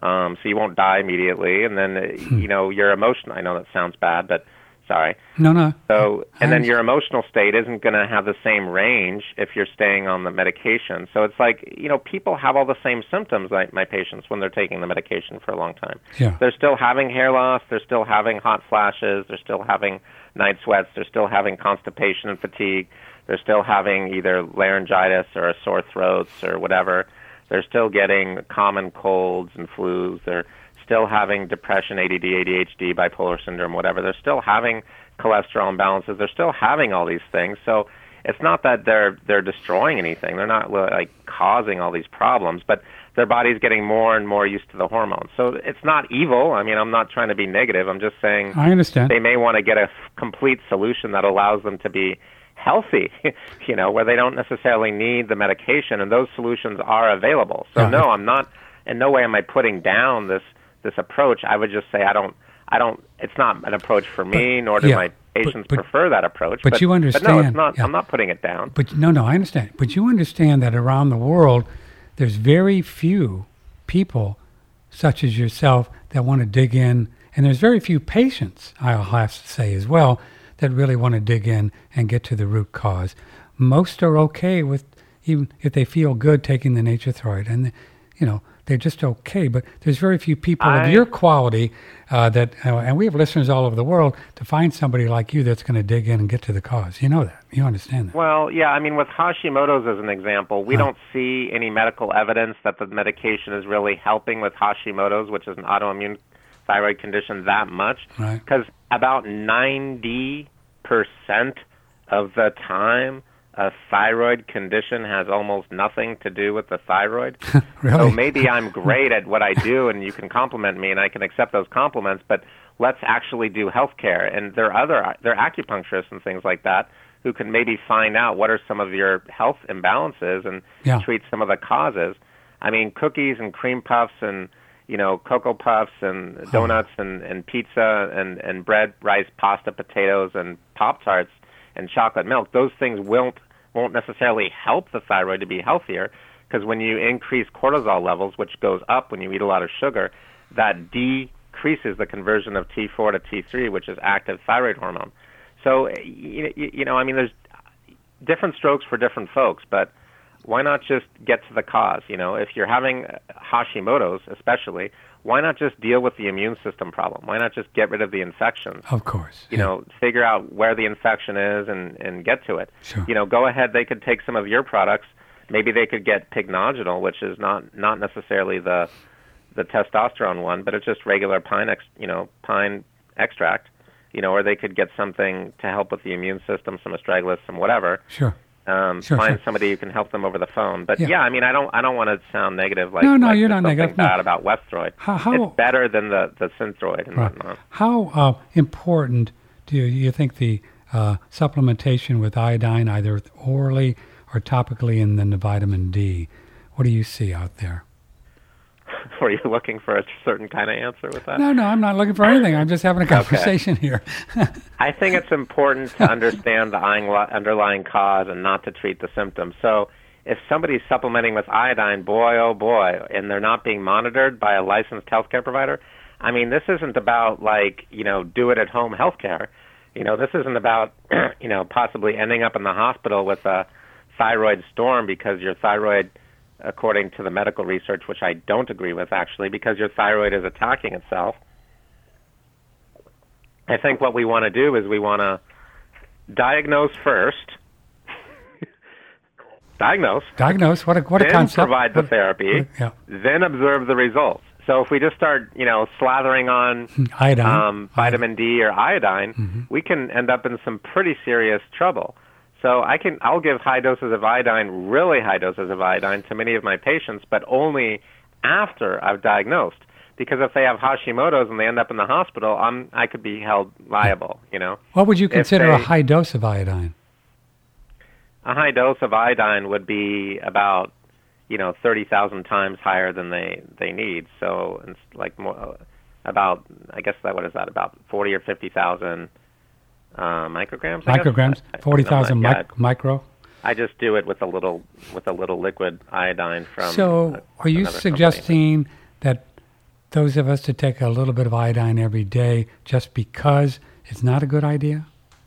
S4: Um, so you won't die immediately, and then, uh,
S3: Hmm.
S4: you know, your emotion, I know that sounds bad, but sorry.
S3: No, no.
S4: So,
S3: I
S4: and then your
S3: understand.
S4: emotional state isn't going to have the same range if you're staying on the medication. So it's like, you know, people have all the same symptoms, like my patients, when they're taking the medication for a long time.
S3: Yeah.
S4: They're still having hair loss, they're still having hot flashes, they're still having night sweats, they're still having constipation and fatigue, they're still having either laryngitis or a sore throats or whatever. They're still getting common colds and flus. They're still having depression, A D D, A D H D, bipolar syndrome, whatever. They're still having cholesterol imbalances. They're still having all these things. So it's not that they're they're destroying anything. They're not like causing all these problems, but their body's getting more and more used to the hormones. So it's not evil. I mean, I'm not trying to be negative. I'm just saying
S3: I understand.
S4: they may want to get a f- complete solution that allows them to be healthy, you know, where they don't necessarily need the medication, and those solutions are available. So
S3: Yeah.
S4: no, I'm not, in no way am I putting down this this approach. I would just say I don't, I don't, it's not an approach for me,
S3: But-
S4: nor do
S3: yeah,
S4: my patients
S3: but-
S4: prefer that approach.
S3: but you
S4: But no,
S3: understand-
S4: it's not,
S3: yeah.
S4: I'm not putting it down.
S3: But no, no, I understand. But you understand that around the world, there's very few people such as yourself that want to dig in, and there's very few patients, I'll have to say as well, that really want to dig in and get to the root cause. Most are okay with, even if they feel good, taking the Nature-Throid, and you know they're just okay. But there's very few people
S4: I-
S3: of your quality uh, that, uh, and we have listeners all over the world, to find somebody like you that's going to dig in and get to the cause. You know that. You understand that.
S4: Well, yeah, I mean, with Hashimoto's as an example, we
S3: Huh.
S4: don't see any medical evidence that the medication is really helping with Hashimoto's, which is an autoimmune thyroid condition, that much.
S3: Right.
S4: Because about ninety percent of the time, a thyroid condition has almost nothing to do with the thyroid.
S3: Really?
S4: So maybe I'm great at what I do, and you can compliment me, and I can accept those compliments, but let's actually do healthcare. And there are other, there are acupuncturists and things like that who can maybe find out what are some of your health imbalances and
S3: Yeah.
S4: treat some of the causes. I mean, cookies and cream puffs and, you know, Cocoa Puffs and donuts and, and pizza and, and bread, rice, pasta, potatoes, and Pop-Tarts and chocolate milk, those things won't, won't necessarily help the thyroid to be healthier, because when you increase cortisol levels, which goes up when you eat a lot of sugar, that decreases the conversion of T four to T three, which is active thyroid hormone. So, you, you know, I mean, there's different strokes for different folks, but why not just get to the cause? You know, if you're having Hashimoto's especially, why not just deal with the immune system problem? Why not just get rid of the infections?
S3: Of course.
S4: You
S3: yeah.
S4: know, figure out where the infection is and, and get to it.
S3: Sure.
S4: You know, go ahead, they could take some of your products. Maybe they could get Pignogenol, which is not, not necessarily the the testosterone one, but it's just regular pine ex, you know, pine extract. You know, or they could get something to help with the immune system, some astragalus, some whatever.
S3: Sure.
S4: Um,
S3: Sure,
S4: find
S3: sure.
S4: somebody who can help them over the phone. But
S3: Yeah.
S4: yeah, I mean, I don't, I don't want to sound negative. Like
S3: No, no,
S4: like
S3: you're
S4: there's
S3: not
S4: something
S3: negative, no.
S4: Bad about Westroid.
S3: How- how-
S4: it's better than the the Synthroid and
S3: Right.
S4: whatnot.
S3: How uh, important do you, you think the uh, supplementation with iodine, either orally or topically, and then the vitamin D? What do you see out there?
S4: Were you looking for a certain kind of answer with that?
S3: No, no, I'm not looking for anything. I'm just having a conversation here.
S4: I think it's important to understand the underli- underlying cause and not to treat the symptoms. So if somebody's supplementing with iodine, boy, oh boy, and they're not being monitored by a licensed healthcare provider, I mean, this isn't about, like, you know, do-it-at-home healthcare. You know, this isn't about, you know, possibly ending up in the hospital with a thyroid storm because your thyroid, according to the medical research, which I don't agree with, actually, because your thyroid is attacking itself. I think what we want to do is we want to diagnose first, diagnose,
S3: Diagnose. What a what a
S4: then
S3: concept.
S4: provide the
S3: What-
S4: therapy,
S3: what- yeah.
S4: then observe the results. So if we just start, you know, slathering on
S3: Iodine.
S4: um, vitamin D or iodine,
S3: Mm-hmm.
S4: we can end up in some pretty serious trouble. So I can, I'll give high doses of iodine, really high doses of iodine, to many of my patients, but only after I've diagnosed. Because if they have Hashimoto's and they end up in the hospital, I'm, I could be held liable. You know,
S3: What would you
S4: if
S3: consider a
S4: they-
S3: high dose of iodine?
S4: a high dose of iodine would be about, you know, thirty thousand times higher than they, they need. So it's like more, uh, about, I guess that, what is that, about forty or fifty thousand uh, micrograms? I guess?
S3: Micrograms,
S4: I- I-
S3: forty thousand
S4: yeah,
S3: mic- micro.
S4: I just do it with a little with a little liquid iodine from.
S3: So,
S4: uh,
S3: are you
S4: another
S3: suggesting that those of us to take a little bit of iodine every day just because it's not a good idea?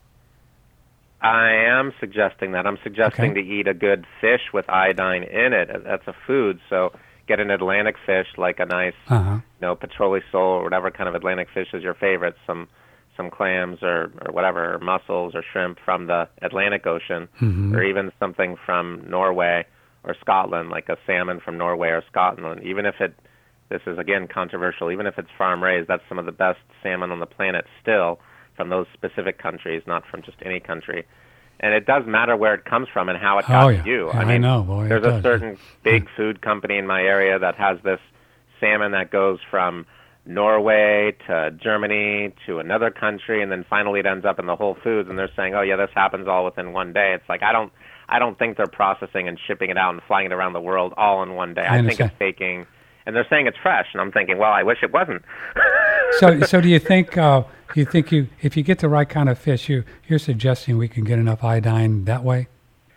S4: I am suggesting that. I'm suggesting
S3: Okay.
S4: to eat a good fish with iodine in it. That's a food, so get an Atlantic fish, like a nice,
S3: Uh-huh.
S4: you know, petroli sole or whatever kind of Atlantic fish is your favorite, some some clams or, or whatever, or mussels or shrimp from the Atlantic Ocean,
S3: Mhm.
S4: or even something from Norway or Scotland, like a salmon from Norway or Scotland. Even if it, this is again controversial, even if it's farm raised, that's some of the best salmon on the planet still from those specific countries, not from just any country. And it does matter where it comes from and how it got
S3: Oh, yeah.
S4: to you.
S3: Yeah, I
S4: mean,
S3: know, boy, it
S4: there's a
S3: does.
S4: certain big food company in my area that has this salmon that goes from Norway to Germany to another country, and then finally it ends up in the Whole Foods, and they're saying, oh, yeah, this happens all within one day. It's like, I don't I don't think they're processing and shipping it out and flying it around the world all in one day.
S3: I
S4: I, think
S3: understand.
S4: it's faking, and they're saying it's fresh, and I'm thinking, well, I wish it wasn't.
S3: So, so do you think uh, you think you if you get the right kind of fish, you you're suggesting we can get enough iodine that way?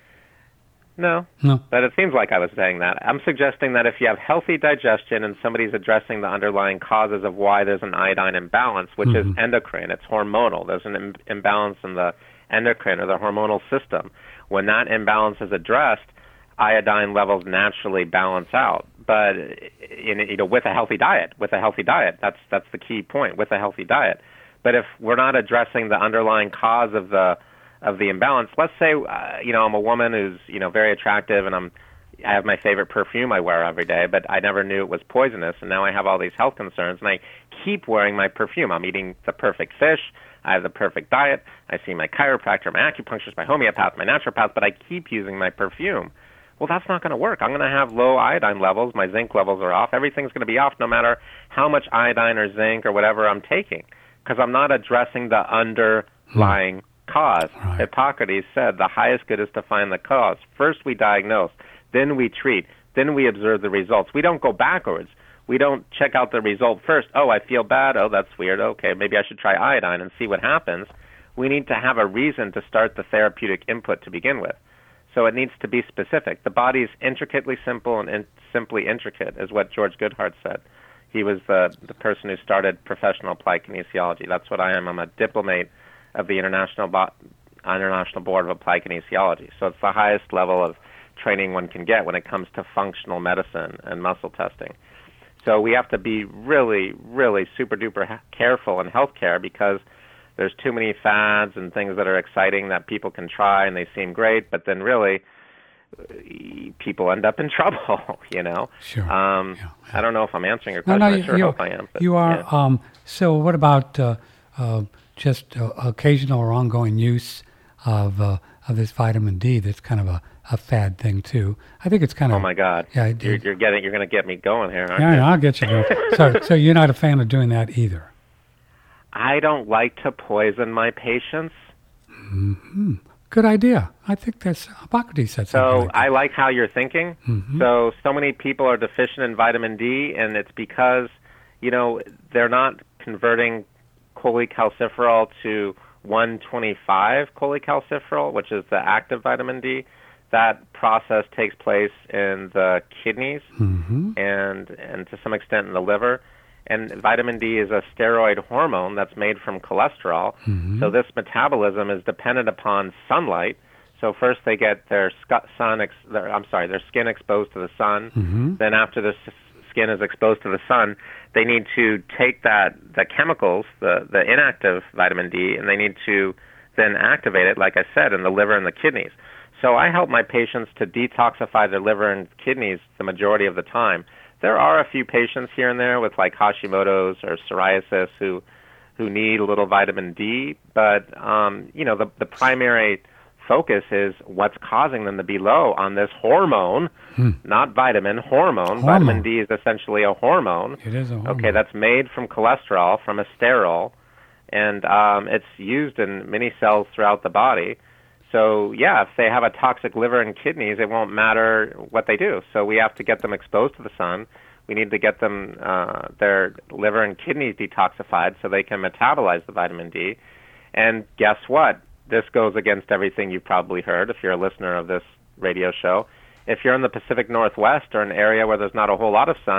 S4: No.
S3: No.
S4: But it seems like I was saying that. I'm suggesting that if you have healthy digestion and somebody's addressing the underlying causes of why there's an iodine imbalance, which
S3: Mhm.
S4: is endocrine, it's hormonal. There's an Im- imbalance in the endocrine or the hormonal system. When that imbalance is addressed, iodine levels naturally balance out. But in, you know, with a healthy diet, with a healthy diet, that's that's the key point. With a healthy diet. But if we're not addressing the underlying cause of the of the imbalance, let's say uh, you know I'm a woman who's you know very attractive, and I'm I have my favorite perfume I wear every day, but I never knew it was poisonous, and now I have all these health concerns, and I keep wearing my perfume. I'm eating the perfect fish. I have the perfect diet. I see my chiropractor, my acupuncturist, my homeopath, my naturopath, but I keep using my perfume. Well, that's not going to work. I'm going to have low iodine levels. My zinc levels are off. Everything's going to be off no matter how much iodine or zinc or whatever I'm taking, because I'm not addressing the underlying cause.
S3: Right.
S4: Hippocrates said the highest good is to find the cause. First we diagnose, then we treat, then we observe the results. We don't go backwards. We don't check out the result first. Oh, I feel bad. Oh, that's weird. Okay, maybe I should try iodine and see what happens. We need to have a reason to start the therapeutic input to begin with. So it needs to be specific. The body's intricately simple and in, simply intricate, is what George Goodhart said. He was the, the person who started professional applied kinesiology. That's what I am. I'm a diplomate of the International Bo- International Board of Applied Kinesiology. So it's the highest level of training one can get when it comes to functional medicine and muscle testing. So we have to be really, really super-duper ha- careful in healthcare, because there's too many fads and things that are exciting that people can try and they seem great, but then really people end up in trouble, you know?
S3: Sure.
S4: Um,
S3: Yeah,
S4: I don't know if I'm answering your
S3: No,
S4: question.
S3: no,
S4: I sure
S3: you,
S4: hope I am. But,
S3: you are.
S4: yeah.
S3: Um, so what about uh, uh, just uh, occasional or ongoing use of uh, of this vitamin D? That's kind of a, a fad thing too. I think it's kind of.
S4: Oh my God!
S3: Yeah, I
S4: you're,
S3: did.
S4: you're getting. You're going to get me going here, aren't
S3: Yeah,
S4: you?
S3: no, I'll get you going. so, so you're not a fan of doing that either.
S4: I don't like to poison my patients.
S3: Mm-hmm. Good idea. I think that's Hippocrates said something
S4: So
S3: like that.
S4: I like how you're thinking.
S3: Mhm.
S4: So so many people are deficient in vitamin D, and it's because, you know, they're not converting cholecalciferol to one twenty-five cholecalciferol, which is the active vitamin D. That process takes place in the kidneys
S3: Mhm.
S4: and and to some extent in the liver. And vitamin D is a steroid hormone that's made from cholesterol.
S3: Mhm.
S4: So this metabolism is dependent upon sunlight. So first they get their sc- sun, ex- their, I'm sorry, their skin exposed to the sun.
S3: Mhm.
S4: Then after the s- skin is exposed to the sun, they need to take that the chemicals, the the inactive vitamin D, and they need to then activate it, like I said, in the liver and the kidneys. So I help my patients to detoxify their liver and kidneys the majority of the time. There are a few patients here and there with like Hashimoto's or psoriasis who who need a little vitamin D, but um, you know the the primary focus is what's causing them to be low on this hormone,
S3: Hmm.
S4: not vitamin, hormone.
S3: Hormone.
S4: Vitamin D is essentially a hormone.
S3: It is a hormone.
S4: Okay, that's made from cholesterol, from a sterol, and um, it's used in many cells throughout the body. So, yeah, if they have a toxic liver and kidneys, it won't matter what they do. So we have to get them exposed to the sun. We need to get them uh, their liver and kidneys detoxified so they can metabolize the vitamin D. And guess what? This goes against everything you've probably heard if you're a listener of this radio show. If you're in the Pacific Northwest or an area where there's not a whole lot of sun,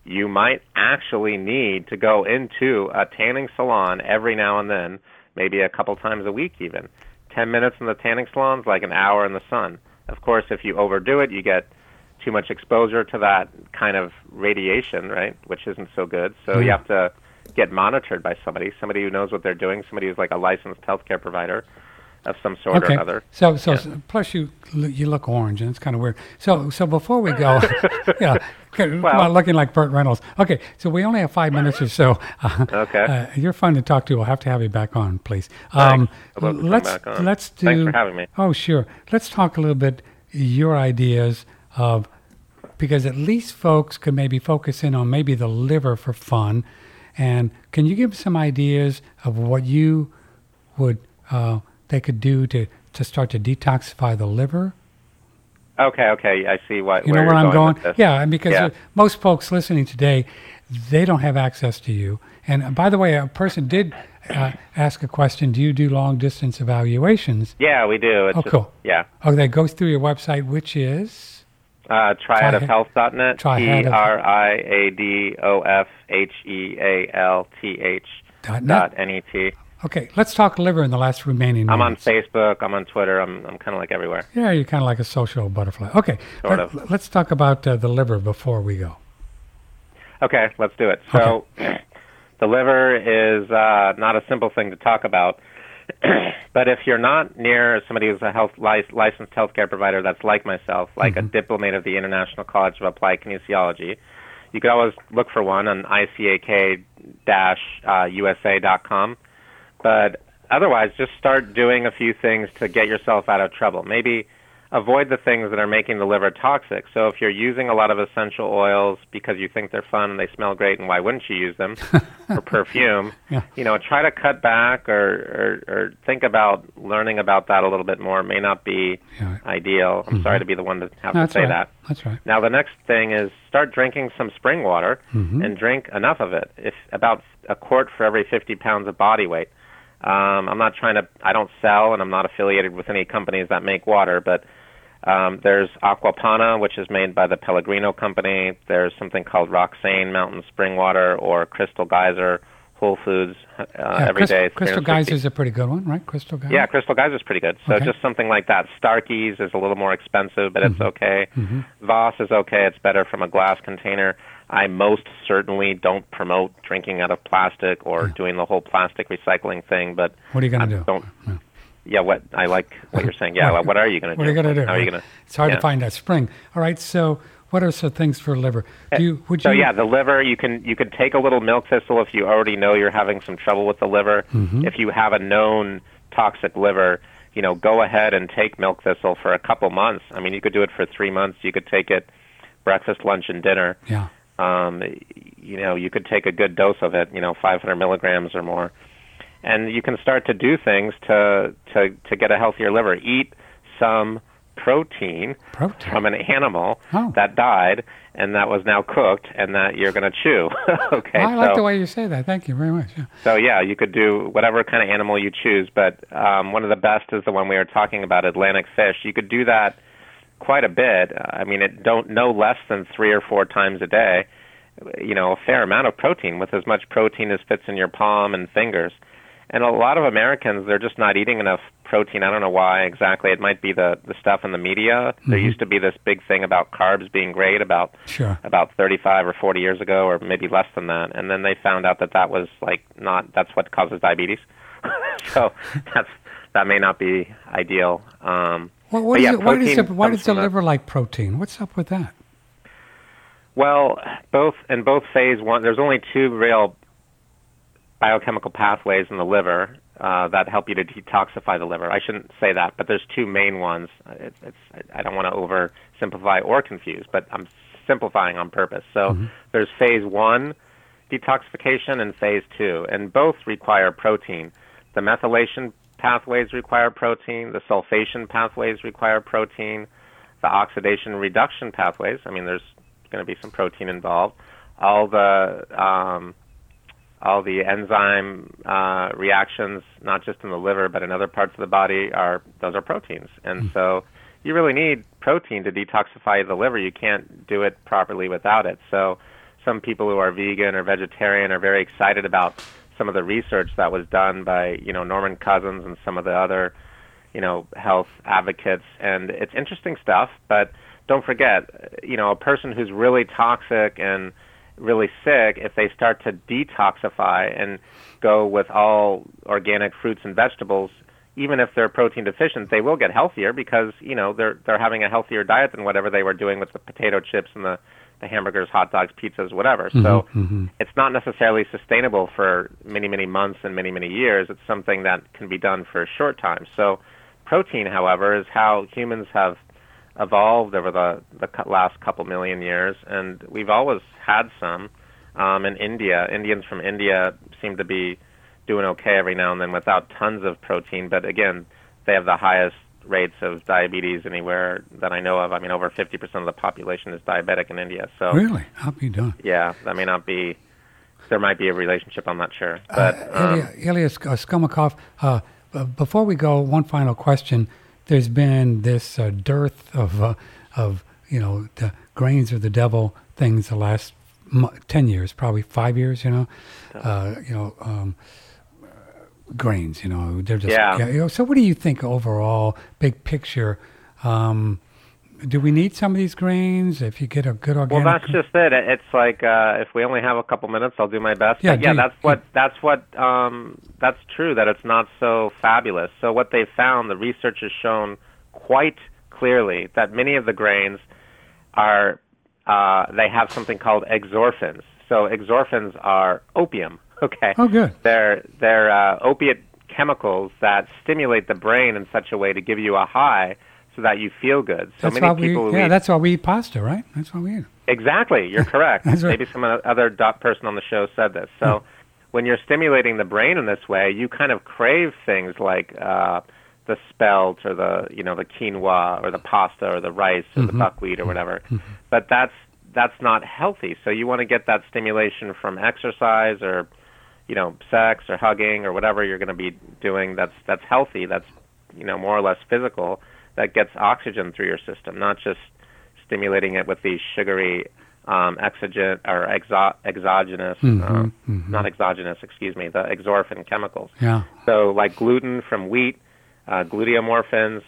S4: you might actually need to go into a tanning salon every now and then, maybe a couple times a week even. Ten minutes in the tanning salon is like an hour in the sun. Of course, if you overdo it, you get too much exposure to that kind of radiation, right, which isn't so good. So mm. you have to get monitored by somebody, somebody who knows what they're doing, somebody who's like a licensed healthcare provider of some sort
S3: okay.
S4: or other.
S3: So, so,
S4: yeah.
S3: so plus you you look orange, and it's kind of weird. So, so before we go, yeah, well, well, looking like Burt Reynolds. Okay, so we only have five minutes or so. Uh,
S4: okay,
S3: uh, you're fun to talk to. We'll have to have you back on, please.
S4: Um, I'd love to
S3: let's
S4: come back on.
S3: let's do.
S4: Thanks for having me.
S3: Oh, sure. Let's talk a little bit your ideas of, because at least folks could maybe focus in on maybe the liver for fun. And can you give some ideas of what you would uh, they could do to, to start to detoxify the liver?
S4: Okay, okay, I see what.
S3: You
S4: where
S3: know where
S4: you're
S3: I'm going?
S4: going?
S3: Yeah, and because
S4: yeah.
S3: uh, most folks listening today, they don't have access to you. And uh, by the way, a person did uh, ask a question. Do you do long distance evaluations?
S4: Yeah, we do. It's
S3: oh,
S4: just,
S3: cool.
S4: Yeah.
S3: Oh, that goes through your website, which is?
S4: Uh, triad of health dot net. T R I A D O F H E A L T H dot N E T.
S3: Okay, let's talk liver in the last remaining minutes.
S4: I'm on Facebook. I'm on Twitter. I'm I'm kind of like everywhere.
S3: Yeah, you're kind of like a social butterfly. Okay,
S4: sort
S3: let,
S4: of.
S3: Let's talk about uh, the liver before we go.
S4: Okay, let's do it. So okay. The liver is uh, not a simple thing to talk about. But if you're not near somebody who's a health lic- licensed healthcare provider that's like myself, like mm-hmm. a diplomate of the International College of Applied Kinesiology, you could always look for one on I C A K U S A dot com. But otherwise, just start doing a few things to get yourself out of trouble. Maybe avoid the things that are making the liver toxic. So if you're using a lot of essential oils because you think they're fun and they smell great, and why wouldn't you use them for perfume?
S3: Yeah.
S4: You know, try to cut back or, or, or think about learning about that a little bit more. It may not be yeah. ideal. I'm mm-hmm. sorry to be the one to have
S3: no,
S4: to say
S3: right.
S4: that.
S3: That's right.
S4: Now, the next thing is start drinking some spring water
S3: mm-hmm.
S4: and drink enough of it. If about a quart for every fifty pounds of body weight. Um, I'm not trying to, I don't sell and I'm not affiliated with any companies that make water, but um, there's Aquapana, which is made by the Pellegrino Company. There's something called Roxane Mountain Spring Water or Crystal Geyser, Whole Foods, uh,
S3: yeah,
S4: every day.
S3: Crystal Geyser is a pretty good one, right? Crystal Geyser?
S4: Yeah, Crystal Geyser is pretty good. So
S3: okay.
S4: just something like that. Starkey's is a little more expensive, but
S3: mm-hmm.
S4: it's okay.
S3: Mm-hmm.
S4: Voss is okay. It's better from a glass container. I most certainly don't promote drinking out of plastic or
S3: yeah.
S4: doing the whole plastic recycling thing, but
S3: what are you going to do?
S4: Don't,
S3: yeah.
S4: yeah, what I like what you're saying. Yeah, what, what are you going to do?
S3: What are you going to do?
S4: How are you going to?
S3: It's hard
S4: yeah.
S3: to find that spring. All right, so what are some things for liver? Do you, would
S4: so
S3: you,
S4: yeah, the liver. You can you could take a little milk thistle if you already know you're having some trouble with the liver.
S3: Mm-hmm.
S4: If you have a known toxic liver, you know, go ahead and take milk thistle for a couple months. I mean, you could do it for three months. You could take it breakfast, lunch, and dinner.
S3: Yeah.
S4: Um, you know, you could take a good dose of it, you know, five hundred milligrams or more. And you can start to do things to, to, to get a healthier liver. Eat some protein,
S3: protein.
S4: from an animal
S3: oh.
S4: that died and that was now cooked and that you're going to chew. okay.
S3: Well, I like
S4: so,
S3: the way you say that. Thank you very much. Yeah.
S4: So, yeah, you could do whatever kind of animal you choose, but um, one of the best is the one we were talking about, Atlantic fish. You could do that quite a bit. I mean, it don't no less than three or four times a day. You know, a fair amount of protein, with as much protein as fits in your palm and fingers. And a lot of Americans, they're just not eating enough protein. I don't know why exactly. It might be the, the stuff in the media. Mm-hmm. There used to be this big thing about carbs being great about
S3: sure.
S4: about thirty-five or forty years ago, or maybe less than that. And then they found out that that was like not. That's what causes diabetes. so that's that may not be ideal. Um,
S3: Well, what is
S4: yeah,
S3: it, why does, the, why
S4: comes
S3: does the
S4: from
S3: liver
S4: a,
S3: like protein? What's up with that?
S4: Well, both in both phase one, there's only two real biochemical pathways in the liver uh, that help you to detoxify the liver. I shouldn't say that, but there's two main ones. It, it's I don't want to oversimplify or confuse, but I'm simplifying on purpose. So
S3: mm-hmm.
S4: there's phase one detoxification and phase two, and both require protein. The methylation pathways require protein. The sulfation pathways require protein. The oxidation reduction pathways, I mean, there's going to be some protein involved. All the um, all the enzyme uh, reactions, not just in the liver but in other parts of the body, are those are proteins. And mm. so you really need protein to detoxify the liver. You can't do it properly without it. So some people who are vegan or vegetarian are very excited about some of the research that was done by, you know, Norman Cousins and some of the other, you know, health advocates. And it's interesting stuff, but don't forget, you know, a person who's really toxic and really sick, if they start to detoxify and go with all organic fruits and vegetables, even if they're protein deficient, they will get healthier because, you know, they're they're having a healthier diet than whatever they were doing with the potato chips and the, the hamburgers, hot dogs, pizzas, whatever.
S3: Mm-hmm,
S4: so
S3: mm-hmm.
S4: it's not necessarily sustainable for many, many months and many, many years. It's something that can be done for a short time. So protein, however, is how humans have evolved over the, the last couple million years, and we've always had some. Um, in India, Indians from India seem to be doing okay every now and then without tons of protein, but again, they have the highest rates of diabetes anywhere that I know of. I mean, over fifty percent of the population is diabetic in India. So
S3: really, how be done?
S4: Yeah, that may not be. There might be a relationship. I'm not sure. But
S3: uh, Ilya,
S4: um,
S3: Ilya Skumakov, uh, before we go, one final question. There's been this uh, dearth of uh, of you know the grains of the devil things the last m- ten years, probably five years. You know, uh, you know. Um, grains, you know, they're just,
S4: yeah.
S3: you know, so what do you think overall, big picture? Um, do we need some of these grains if you get a good organic?
S4: Well, that's just it. It's like, uh, if we only have a couple minutes, I'll do my best.
S3: Yeah,
S4: but yeah,
S3: do,
S4: that's what, that's what, um, that's true, that it's not so fabulous. So what they found, the research has shown quite clearly that many of the grains are, uh, they have something called exorphins. So exorphins are opium. Okay.
S3: Oh, good.
S4: They're they're uh, opiate chemicals that stimulate the brain in such a way to give you a high, so that you feel good. So
S3: that's
S4: many
S3: why
S4: people.
S3: We, yeah,
S4: eat,
S3: that's why we eat pasta, right? That's why we eat.
S4: Exactly. You're correct.
S3: That's right.
S4: Maybe some other doc person on the show said this. So,
S3: yeah.
S4: when you're stimulating the brain in this way, you kind of crave things like uh, the spelt or the you know the quinoa or the pasta or the rice or
S3: mm-hmm.
S4: the buckwheat or whatever.
S3: Mm-hmm.
S4: But that's that's not healthy. So you want to get that stimulation from exercise or you know, sex or hugging or whatever you're going to be doing that's that's healthy, that's, you know, more or less physical, that gets oxygen through your system, not just stimulating it with these sugary um, exogen or exo- exogenous,
S3: mm-hmm,
S4: um,
S3: mm-hmm.
S4: not exogenous, excuse me, the exorphin chemicals.
S3: Yeah.
S4: So like gluten from wheat, uh, gluteomorphins,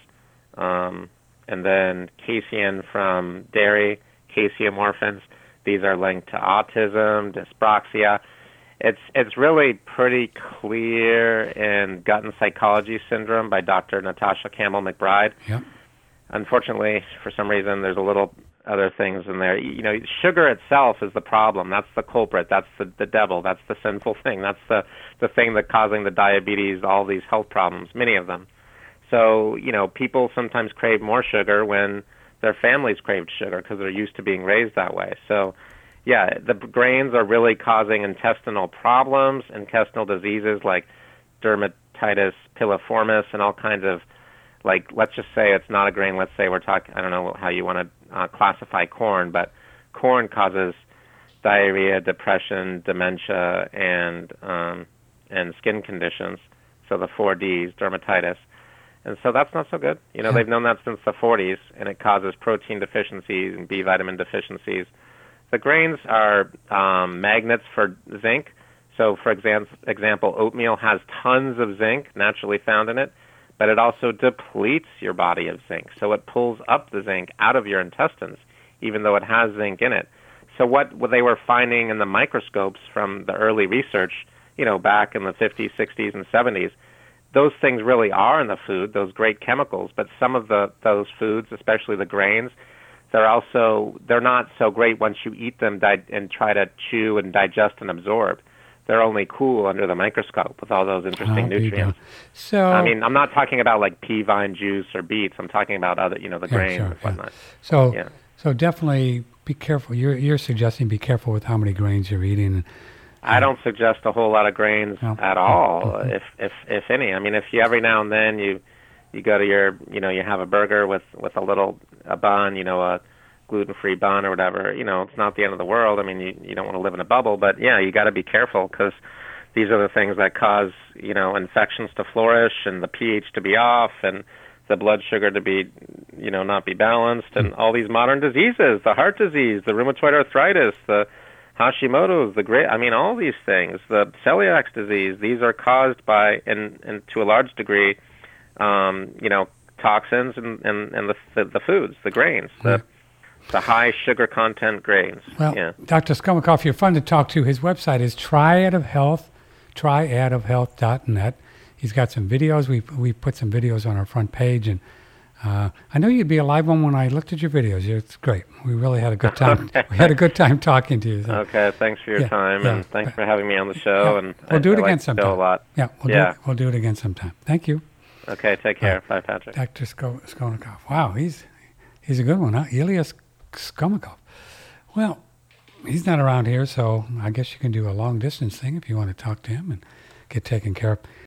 S4: um, and then casein from dairy, caseomorphins. These are linked to autism, dyspraxia. It's it's really pretty clear in Gut and Psychology Syndrome by Doctor Natasha Campbell McBride.
S3: Yep.
S4: Unfortunately, for some reason, there's a little other things in there. You know, sugar itself is the problem. That's the culprit. That's the, the devil. That's the sinful thing. That's the, the thing that's causing the diabetes, all these health problems, many of them. So, you know, people sometimes crave more sugar when their families craved sugar because they're used to being raised that way. So, yeah, the grains are really causing intestinal problems, intestinal diseases like dermatitis piliformis and all kinds of, like, let's just say it's not a grain. Let's say we're talking, I don't know how you want to uh, classify corn, but corn causes diarrhea, depression, dementia, and um, and skin conditions. So the four Ds, dermatitis. And so that's not so good. You know,
S3: Yeah.
S4: they've known that since the forties, and it causes protein deficiencies and B vitamin deficiencies. The grains are um, magnets for zinc. So, for exam- example, oatmeal has tons of zinc naturally found in it, but it also depletes your body of zinc. So it pulls up the zinc out of your intestines, even though it has zinc in it. So what, what they were finding in the microscopes from the early research, you know, back in the fifties, sixties, and seventies, those things really are in the food, those great chemicals, but some of the those foods, especially the grains, they're also, they're not so great once you eat them di- and try to chew and digest and absorb. They're only cool under the microscope with all those interesting
S3: I'll be
S4: nutrients.
S3: done. So,
S4: I mean, I'm not talking about like pea vine juice or beets. I'm talking about other, you know, the
S3: Yeah,
S4: grains
S3: sure,
S4: and whatnot.
S3: yeah. So,
S4: Yeah.
S3: so definitely be careful. You're you're suggesting be careful with how many grains you're eating.
S4: I don't suggest a whole lot of grains
S3: No.
S4: at all,
S3: Mhm.
S4: if if if any. I mean, if you every now and then you you go to your, you know, you have a burger with with a little a bun, you know, a gluten-free bun or whatever, you know, it's not the end of the world. I mean, you you don't want to live in a bubble, but yeah, you got to be careful because these are the things that cause, you know, infections to flourish and the pH to be off and the blood sugar to be, you know, not be balanced, and all these modern diseases, the heart disease, the rheumatoid arthritis, the Hashimoto's, the great. I mean, all these things, the celiac disease, these are caused by, and, and to a large degree, um, you know, toxins and, and, and the, the the foods, the grains, the the high sugar content grains.
S3: Well,
S4: yeah.
S3: Doctor Skumikoff, you're fun to talk to. His website is Triad of Health, triad of health dot net. He's got some videos. We we put some videos on our front page, and uh, I know you'd be a live one when I looked at your videos. It's great. We really had a good time. We had a good time talking to you. So.
S4: Okay, thanks for your
S3: Yeah,
S4: time,
S3: yeah.
S4: and thanks for having me on the show.
S3: Yeah,
S4: And
S3: we'll
S4: I,
S3: do it
S4: I
S3: again
S4: like the
S3: sometime.
S4: show a lot.
S3: Yeah, we'll
S4: Yeah.
S3: do it, we'll do it again sometime. Thank you,
S4: Okay, take care.
S3: Uh,
S4: Bye, Patrick.
S3: Doctor Sko- Skolnikov. Wow, he's he's a good one, huh? Ilya Skolnikov. Well, he's not around here, so I guess you can do a long distance thing if you want to talk to him and get taken care of.